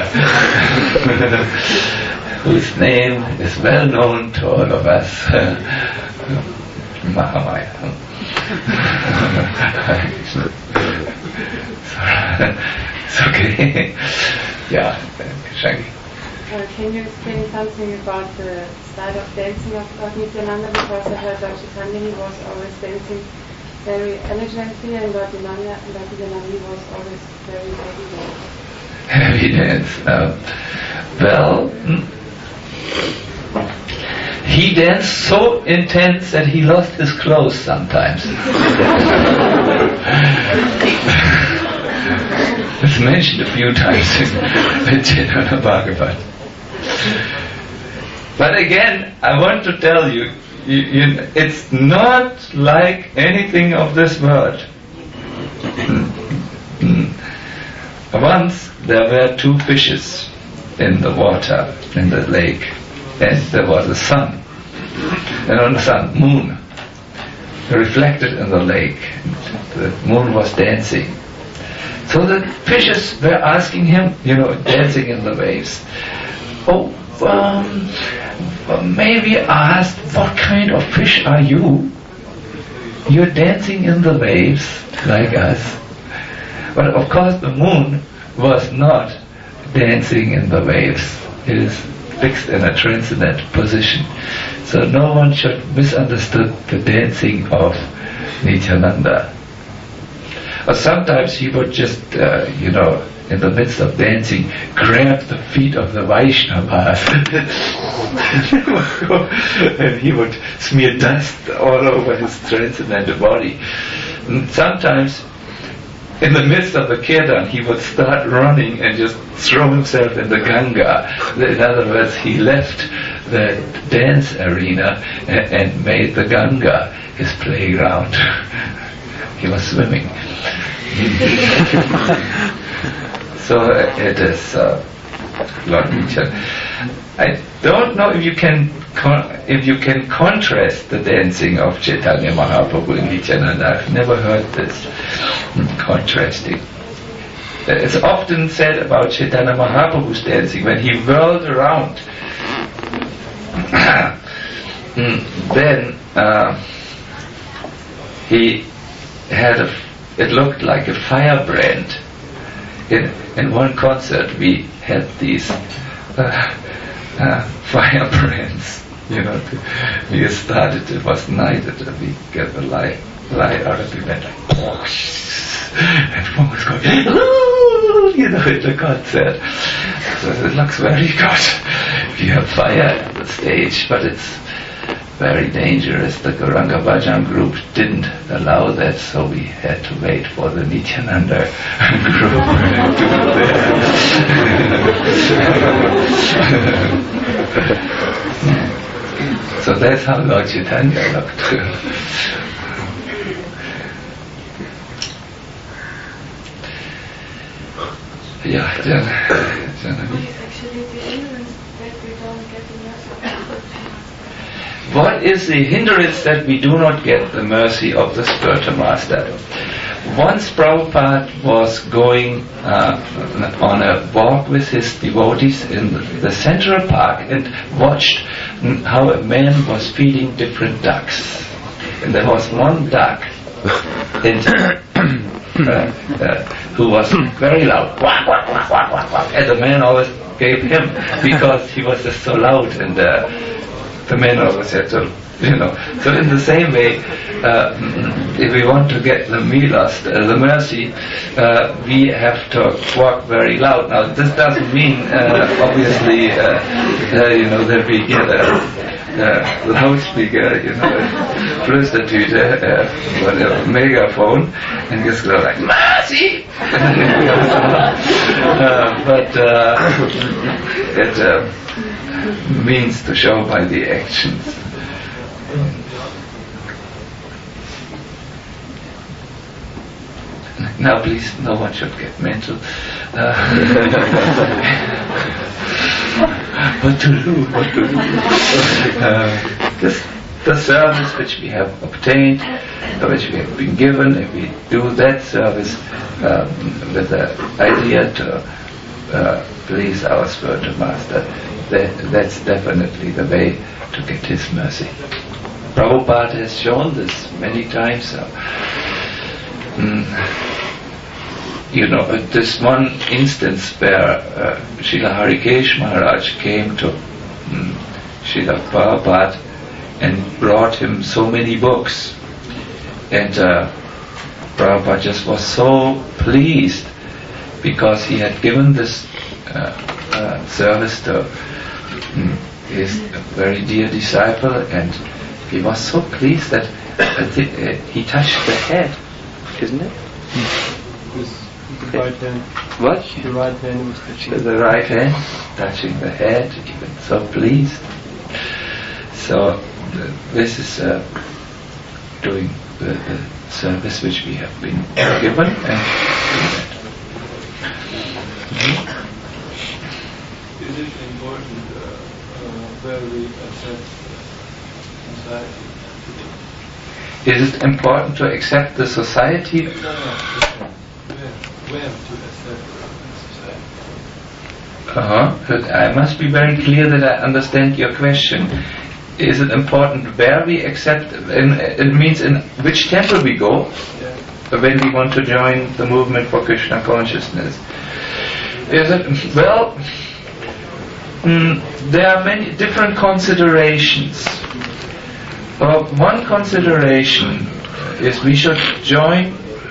Speaker 1: whose name is well known to all of us, Mahamaya. It's okay. Yeah, Shangi.
Speaker 4: Uh, can you explain something about the style of dancing of Lord Nityananda? Because I heard Lord Chaitanya, he was always dancing very elegantly, and Lord Nityananda was always very heavy dance.
Speaker 1: Heavy dance. Uh, well, he danced so intense that he lost his clothes sometimes. It's mentioned a few times in Chaitanya Bhagavat. But again, I want to tell you, you, you, it's not like anything of this world. Once there were two fishes in the water, in the lake, and there was a sun, and on the sun, moon, reflected in the lake. The moon was dancing. So the fishes were asking him, you know, dancing in the waves, oh, um, may we ask, what kind of fish are you? You're dancing in the waves like us. But of course the moon was not dancing in the waves. It is fixed in a transcendental position. So no one should misunderstand the dancing of Nityananda. Or sometimes he would just, uh, you know, in the midst of dancing, grab the feet of the Vaishnavas. And he would smear dust all over his transcendental body. And sometimes, in the midst of the kirtan, he would start running and just throw himself in the Ganga. In other words, he left the dance arena and, and made the Ganga his playground. He was swimming. So uh, it is uh, Lord Nichiren. I don't know if you can con- if you can contrast the dancing of Chaitanya Mahaprabhu and Nityananda. I've never heard this mm, contrasting. It's often said about Chaitanya Mahaprabhu's dancing when he whirled around. mm, then uh, he had a. It looked like a firebrand. In in one concert, we had these uh, uh, firebrands. You know, to, we started. It was night, and we get the light light out of the event, like whoosh, and everyone was going, ooh, you know, in the concert. So it looks very good. You have fire on the stage, but it's very dangerous. The Gauranga Bhajan group didn't allow that, so we had to wait for the Nityananda group to be there. So that's how Lord Chaitanya looked. Yeah, Jan- Janavi. What is the hindrance that we do not get the mercy of the spiritual master? Once Prabhupada was going uh, on a walk with his devotees in the, the Central Park and watched how a man was feeding different ducks. And there was one duck and, uh, uh, who was very loud. Quack, quack, quack, quack, quack, quack. And the man always gave him because he was just so loud, and uh, the man always had to, you know. So in the same way, uh, if we want to get the milas, uh, the mercy, uh, we have to walk very loud. Now this doesn't mean, uh, obviously, uh, uh, you know, that we get a uh, loudspeaker, you know, prostitute, uh, uh, a megaphone, and just go like, mercy! uh, but uh, it uh, means to show by the actions. Now please, no one should get mental. Uh, what to do, what to do. Uh, this, the service which we have obtained, which we have been given, if we do that service um, with the idea to uh, please our spiritual master, that, that's definitely the way to get his mercy. Prabhupada has shown this many times. Uh, mm, you know, at this one instance where uh, Srila Harikesh Maharaj came to um, Srila Prabhupada and brought him so many books, and uh, Prabhupada just was so pleased because he had given this uh, uh, service to um, his very dear disciple, and he was so pleased that uh, th- uh, he touched the head, isn't it?
Speaker 5: Mm. The right hand.
Speaker 1: What?
Speaker 5: The right hand was touching.
Speaker 1: The right hand touching the head. He was so pleased. So uh, this is uh, doing the, the service which we have been given, and mm-hmm.
Speaker 6: Is it important uh, uh, where we accept society?
Speaker 1: Is it important to accept the society?
Speaker 6: No, no, where to accept society?
Speaker 1: Uh-huh. I must be very clear that I understand your question. Is it important where we accept? In, it means in which temple we go
Speaker 6: Yeah.
Speaker 1: when we want to join the movement for Krishna consciousness. Is it well? Mm, there are many different considerations. Uh, one consideration is we should join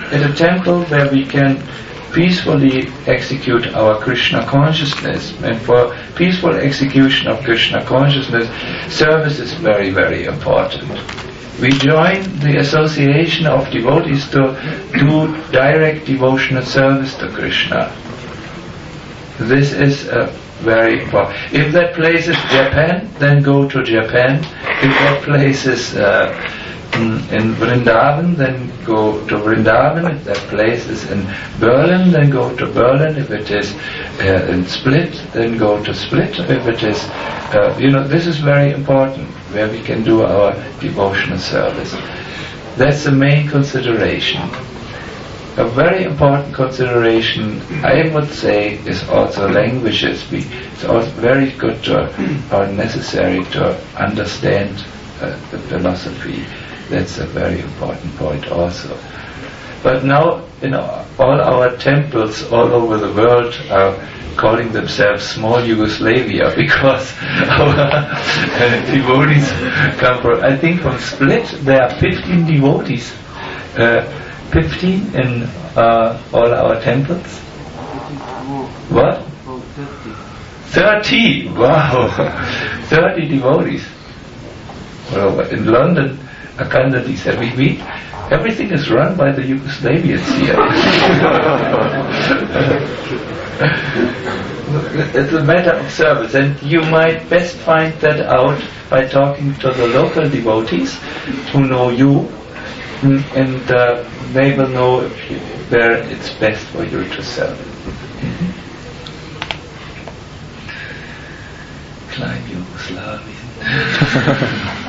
Speaker 1: at a temple where we can peacefully execute our Krishna consciousness. And for peaceful execution of Krishna consciousness, service is very, very important. We join the association of devotees to do direct devotional service to Krishna. This is a very important. If that place is Japan, then go to Japan. If that place is uh, in Vrindavan, then go to Vrindavan. If that place is in Berlin, then go to Berlin. If it is uh, in Split, then go to Split. If it is, uh, you know, this is very important, where we can do our devotional service. That's the main consideration. A very important consideration, I would say, is also languages. It's also very good to, or necessary to understand uh, the philosophy. That's a very important point also. But now, you know, all our temples all over the world are calling themselves small Yugoslavia because our uh, devotees come from, I think from Split there are fifteen devotees. Uh, fifteen in uh, all our temples? What? thirty! Wow! thirty devotees. Well, in London, Akandati said, we, we, everything is run by the Yugoslavians here. It's a matter of service, and you might best find that out by talking to the local devotees who know you, and uh, they will know if you, where it's best for you to serve. Mm-hmm. Klein Jugoslawien.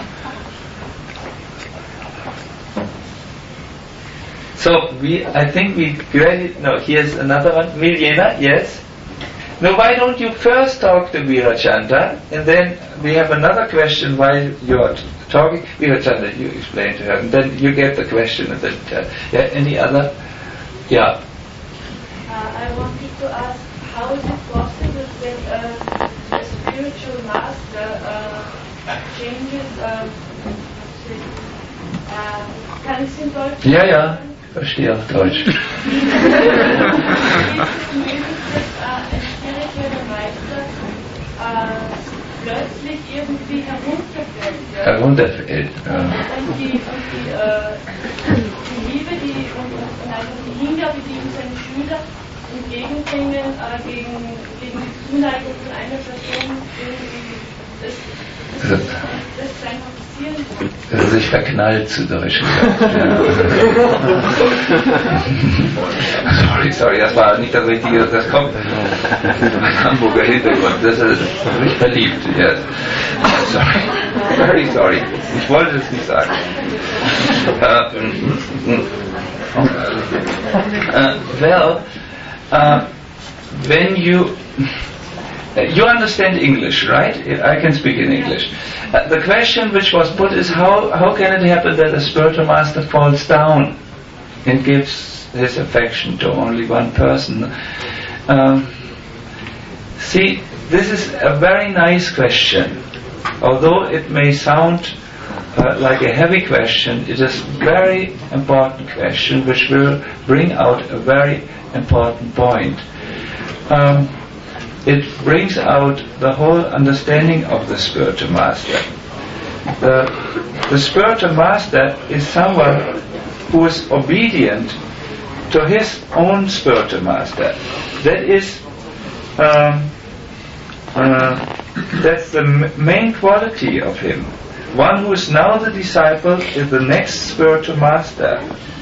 Speaker 1: So we, I think we gradually. No, here's another one. Miljena, yes. Now, why don't you first talk to Virachandra, and then we have another question while you're t- talking. Virachandra, you explain to her, and then you get the question, and then uh, yeah, any other? Yeah.
Speaker 7: Uh, I wanted to ask, how is it possible that uh, a spiritual master uh, changes? Uh, uh, kann ich es in Deutsch?
Speaker 1: Ja, ja, verstehe auch Deutsch.
Speaker 7: Plötzlich irgendwie herunterfällt. Ja?
Speaker 1: Herunterfällt, ja.
Speaker 7: Und die, und die, äh, die Liebe die, und, und also die Hingabe, die ihm seine Schüler entgegenbringen, äh, gegen, gegen die Zuneigung von einer Person, irgendwie, das, das, das, das ist einfach passieren.
Speaker 1: Dass er sich verknallt, zu Deutsch gesagt. sorry, sorry, das war nicht das Richtige, das kommt ein Hamburger Hintergrund, das ist nicht verliebt, yes. Sorry, very sorry, ich wollte es nicht sagen. Uh, uh, well, uh, when you You understand English, right? I can speak in English. Uh, the question which was put is how, how can it happen that a spiritual master falls down and gives his affection to only one person? Um, see, this is a very nice question. Although it may sound uh, like a heavy question, it is a very important question which will bring out a very important point. Um, It brings out the whole understanding of the spiritual master. The, the spiritual master is someone who is obedient to his own spiritual master. That is, um, uh, that's the m- main quality of him. One who is now the disciple is the next spiritual master.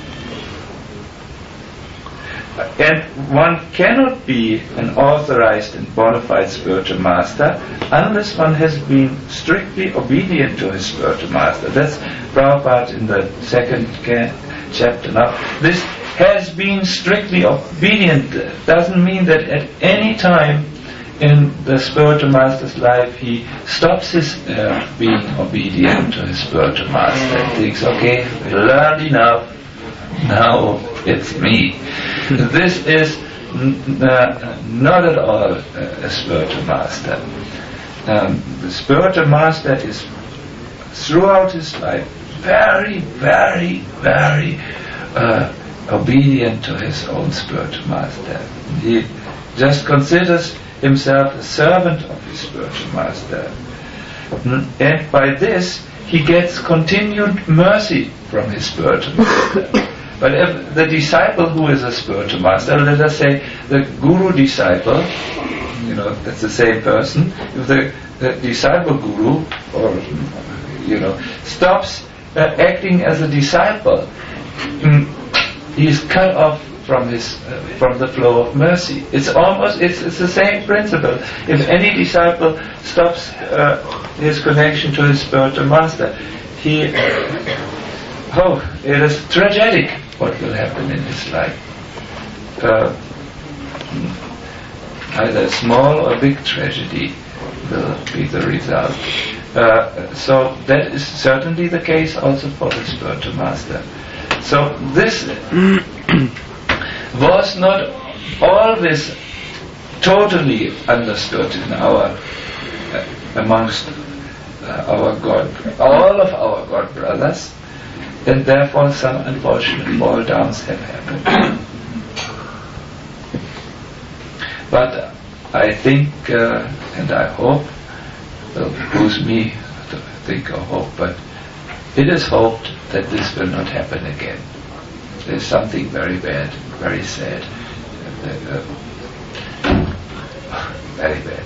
Speaker 1: And one cannot be an authorized and bona fide spiritual master unless one has been strictly obedient to his spiritual master. That's Prabhupada in the second ca- chapter. Now, this has been strictly obedient doesn't mean that at any time in the spiritual master's life he stops his uh, being obedient to his spiritual master. He thinks, okay, I learned enough, now it's me. This is n- uh, not at all uh, a spiritual master. Um, the spiritual master is throughout his life very, very, very uh, obedient to his own spiritual master. He just considers himself a servant of his spiritual master. And by this, he gets continued mercy from his spiritual master. But if the disciple who is a spiritual master, let us say the guru disciple, you know, that's the same person, if the, the disciple guru, or, you know, stops uh, acting as a disciple, mm, he is cut off from his uh, from the flow of mercy. It's almost it's, it's the same principle. If any disciple stops uh, his connection to his spiritual master, he oh, it is tragic what will happen in his life. Uh, either small or big tragedy will be the result. Uh, so that is certainly the case also for the spiritual master. So this was not always totally understood in our uh, amongst uh, our God, all of our God brothers, and therefore some unfortunate fall downs have happened. But I think uh, and I hope, well, who's me to think or hope, but it is hoped that this will not happen again. There's something very bad, very sad, uh, very bad.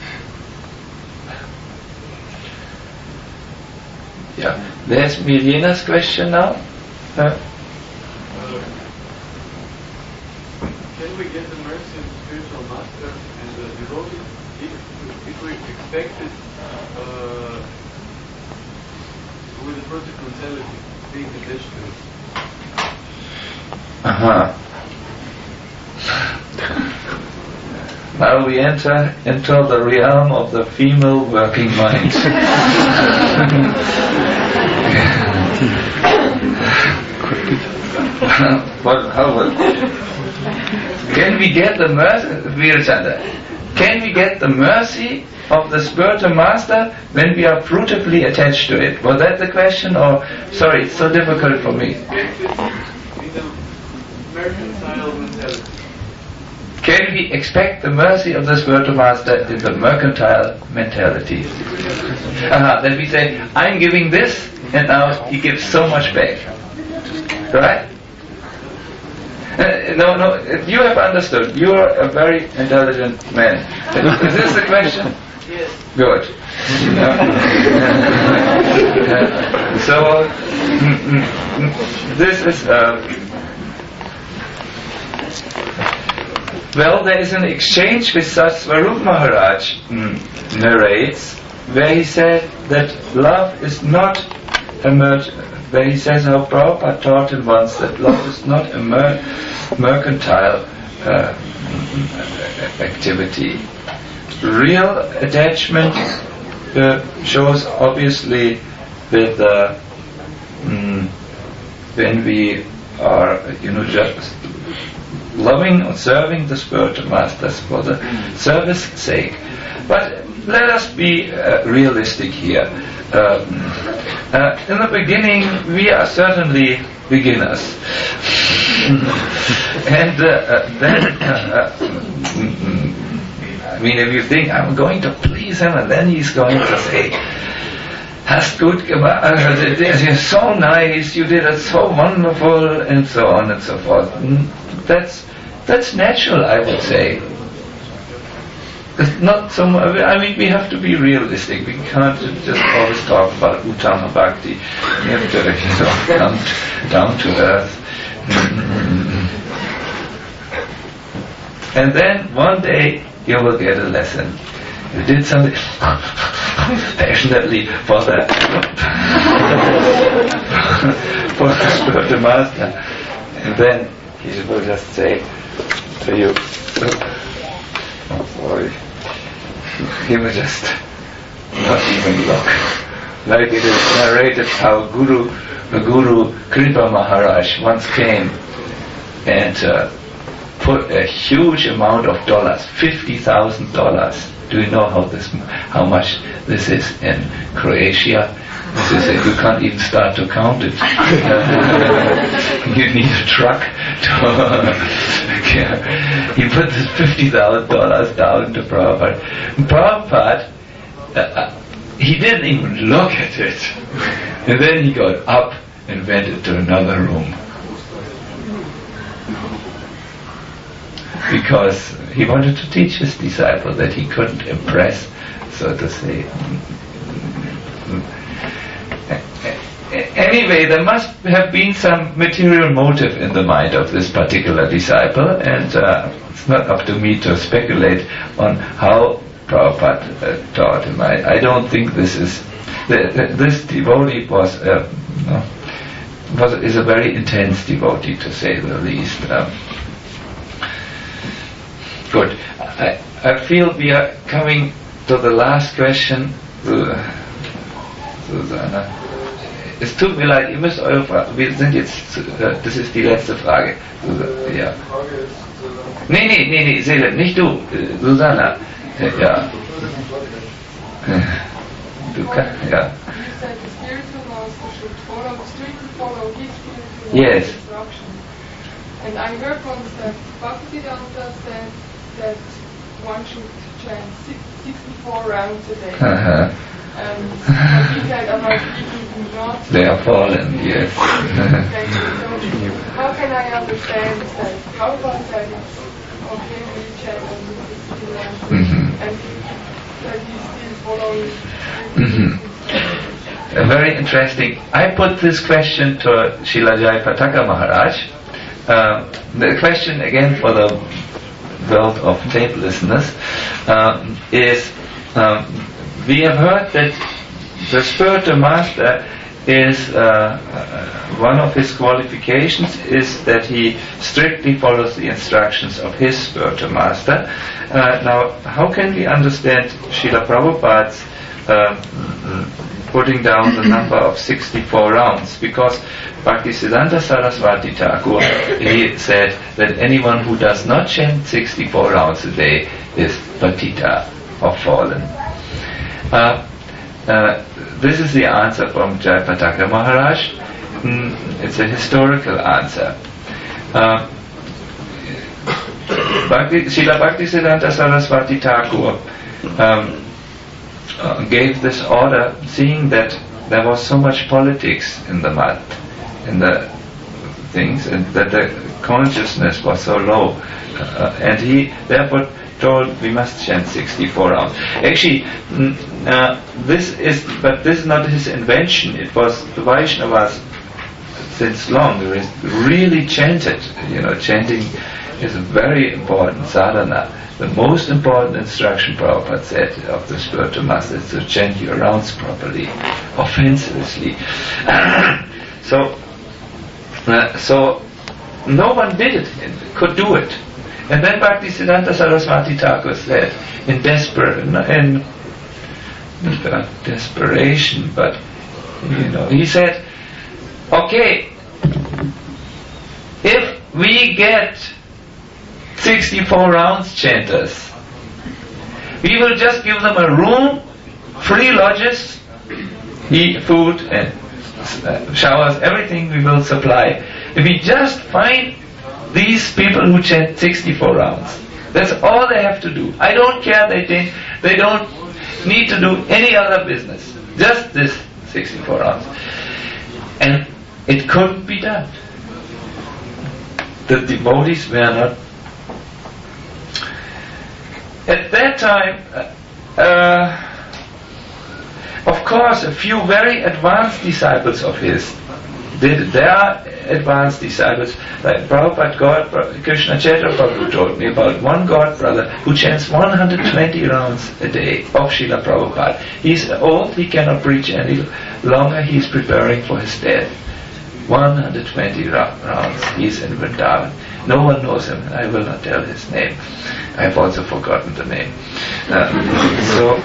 Speaker 1: Yeah, there's Milena's question now. Uh,
Speaker 6: Can we get the mercy of the spiritual master and the devotee if, if we expect it uh, with the project mentality being attached to it?
Speaker 1: Uh-huh. Now we enter into the realm of the female working mind. What, how will, can we get the mercy, Virchandra, can we get the mercy of the spiritual master when we are fruitively attached to it? Was that the question? Or, sorry, it's so difficult for me.
Speaker 6: Mercantile mentality.
Speaker 1: Can we expect the mercy of the spiritual master in the mercantile mentality? Uh-huh. Then we say, I'm giving this, and now he gives so much back. Right? Uh, no, no, you have understood. You are a very intelligent man. Is this the question?
Speaker 6: Yes.
Speaker 1: Good. Uh, so, mm, mm, mm, this is... Uh, Well, there is an exchange with Swarup Maharaj mm, narrates, where he said that love is not a mer- where he says how Prabhupada taught him once that love is not a mer- mercantile uh, activity. Real attachment uh, shows obviously with uh, mm, when we are, you know, just loving or serving the spiritual masters for the service sake. But let us be uh, realistic here. Um, uh, in the beginning, we are certainly beginners. and uh, uh, then, uh, uh, I mean, if you think, I'm going to please him, and then he's going to say, hast gut gemacht, you're so nice, you did it so wonderful, and so on and so forth. That's that's natural, I would say. It's not so much, I mean, we have to be realistic. We can't just always talk about Uttama Bhakti. We have to, you know, come down to earth. And then one day you will get a lesson. You did something passionately for the for the spiritual master, and then he will just say to you, oh, sorry. He will just not even look. Like it is narrated how Guru, the Guru Kripa Maharaj once came and uh, put a huge amount of dollars, fifty thousand dollars. Do you know how this, how much this is in Croatia? This is, you can't even start to count it. you need a truck to yeah. He put this fifty thousand dollars down to Prabhupada. Prabhupada, uh, he didn't even look at it. And then he got up and went into another room. Because he wanted to teach his disciple that he couldn't impress, so to say. Anyway, there must have been some material motive in the mind of this particular disciple, and uh, it's not up to me to speculate on how Prabhupada uh, taught him. I, I don't think this is... The, the, this devotee was, uh, no, was is a very intense devotee, to say the least. Um, good. I, I feel we are coming to the last question. Uh, Susanna. Es tut mir leid, ihr müsst eure Frage, wir sind jetzt, äh, das ist die letzte Frage. Susanna, ja. Nee, nee, nee, nee, Seele, nicht du, äh, Susanna. Äh, ja. Du kannst, ja. Yes.
Speaker 8: And I heard once that Bhaktivedanta said that one should chant sixty-four rounds a day.
Speaker 1: Uh-huh.
Speaker 8: And what he said about people who not...
Speaker 1: They are fallen, yes.
Speaker 8: So how can I understand that? How about that is okay, we chant only sixty rounds
Speaker 1: Mm-hmm.
Speaker 8: and that he's still following...
Speaker 1: Mm-hmm. Uh, very interesting. I put this question to Srila Jayapataka Maharaj. Uh, the question, again, for the world of tape listeners, um, is um, we have heard that the spiritual master is uh, uh, one of his qualifications is that he strictly follows the instructions of his spiritual master. Uh, now, how can we understand Srila Prabhupada's uh, putting down the number of sixty-four rounds? Because Bhaktisiddhanta Saraswati Thakur, he said that anyone who does not chant sixty-four rounds a day is patita, or fallen. Uh, uh, this is the answer from Jayapataka Maharaj. Mm, it's a historical answer. Uh, Bhakti, Srila Bhaktisiddhanta Saraswati Thakur um, uh, gave this order, seeing that there was so much politics in the mat, in the things, and that the consciousness was so low, uh, and he therefore told we must chant sixty-four rounds. Actually, mm, uh, this is, but this is not his invention. It was the Vaishnavas since long really chanted. You know, chanting is a very important sadhana. The most important instruction Prabhupada said of the spiritual master is to chant your rounds properly, offensively. so, uh, so no one did it, could do it. And then Bhaktisiddhanta Saraswati Thakur said, in desperate, in not desperation, but you know, he said, okay, if we get sixty-four rounds chanters, we will just give them a room, free lodges, heat, food, and uh, showers, everything we will supply. If we just find these people who chant sixty-four rounds, that's all they have to do. I don't care, they think, they don't need to do any other business, just this sixty-four rounds. And it couldn't be done. The devotees were not. At that time, uh, of course, a few very advanced disciples of his did. There are advanced disciples, like Prabhupada God, Krishna Chaitra Prabhu told me about one God brother who chants one hundred twenty rounds a day of Srila Prabhupada. He's old, he cannot preach any longer, he's preparing for his death. one hundred twenty ra- rounds, he's in Vrindavan. No one knows him, I will not tell his name. I've also forgotten the name. Uh, so,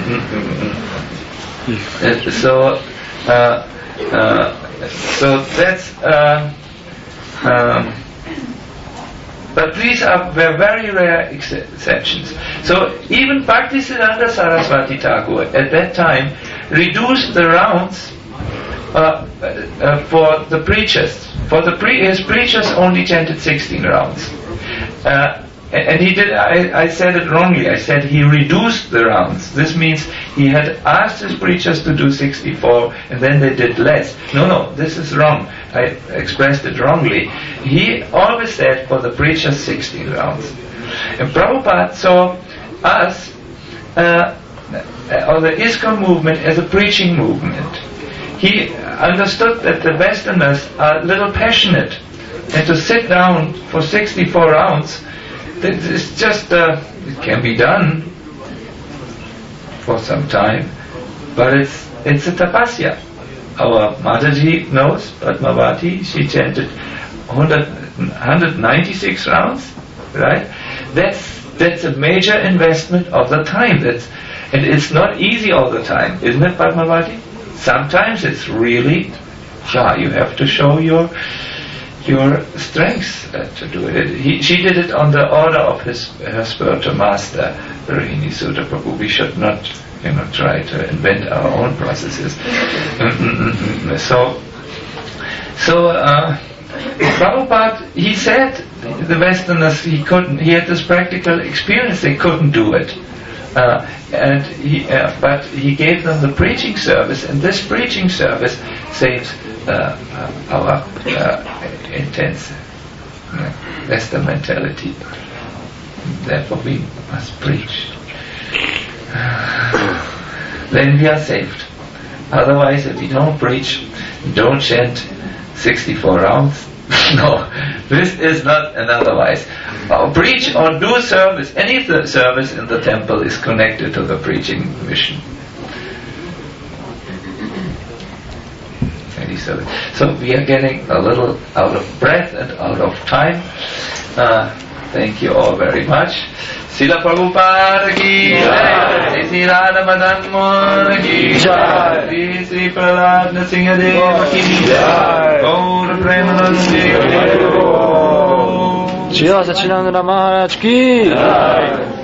Speaker 1: uh, so, uh, uh, so that's, uh, um, but these are were very rare ex- exceptions. So even Bhaktisiddhanta Saraswati Thakur at that time reduced the rounds uh, uh, for the preachers. For the pre- his preachers only chanted sixteen rounds. Uh, and, and he did, I, I said it wrongly, I said he reduced the rounds. This means he had asked his preachers to do sixty-four and then they did less. No, no, this is wrong. I expressed it wrongly. He always said for the preachers sixteen rounds. And Prabhupada saw us, uh, or the ISKCON movement, as a preaching movement. He understood that the Westerners are a little passionate, and to sit down for sixty-four rounds, it's just, uh, it can be done for some time, but it's it's a tapasya. Our Mataji knows, Padmavati, she chanted one hundred ninety-six rounds, right? That's that's a major investment of the time. That's, and it's not easy all the time, isn't it, Padmavati? Sometimes it's really, yeah, you have to show your your strength uh, to do it. He, she did it on the order of his her spiritual master, Rohini Sutta Prabhu. We should not, you know, try to invent our own processes. so, so uh, Prabhupada, he said the Westerners, he couldn't. He had this practical experience; they couldn't do it. Uh, and he, uh, but he gave them the preaching service, and this preaching service saves uh, uh, our uh, intense uh, Western mentality. Therefore, we must preach. Then we are saved. Otherwise, if we don't preach, don't chant sixty-four rounds. No, this is not an otherwise. Uh, preach or do service, any th- service in the temple is connected to the preaching mission. Any service. So we are getting a little out of breath and out of time. Uh, thank you all very much. Srila Prabhupada ki jai, Sri Radha Madan Mohan ki jai, Sri Sri Prahlad Nrsimhadeva ki jai, Gaur Premanande Hare Krishna.
Speaker 5: Srila Satchidananda Maharaj ki jai.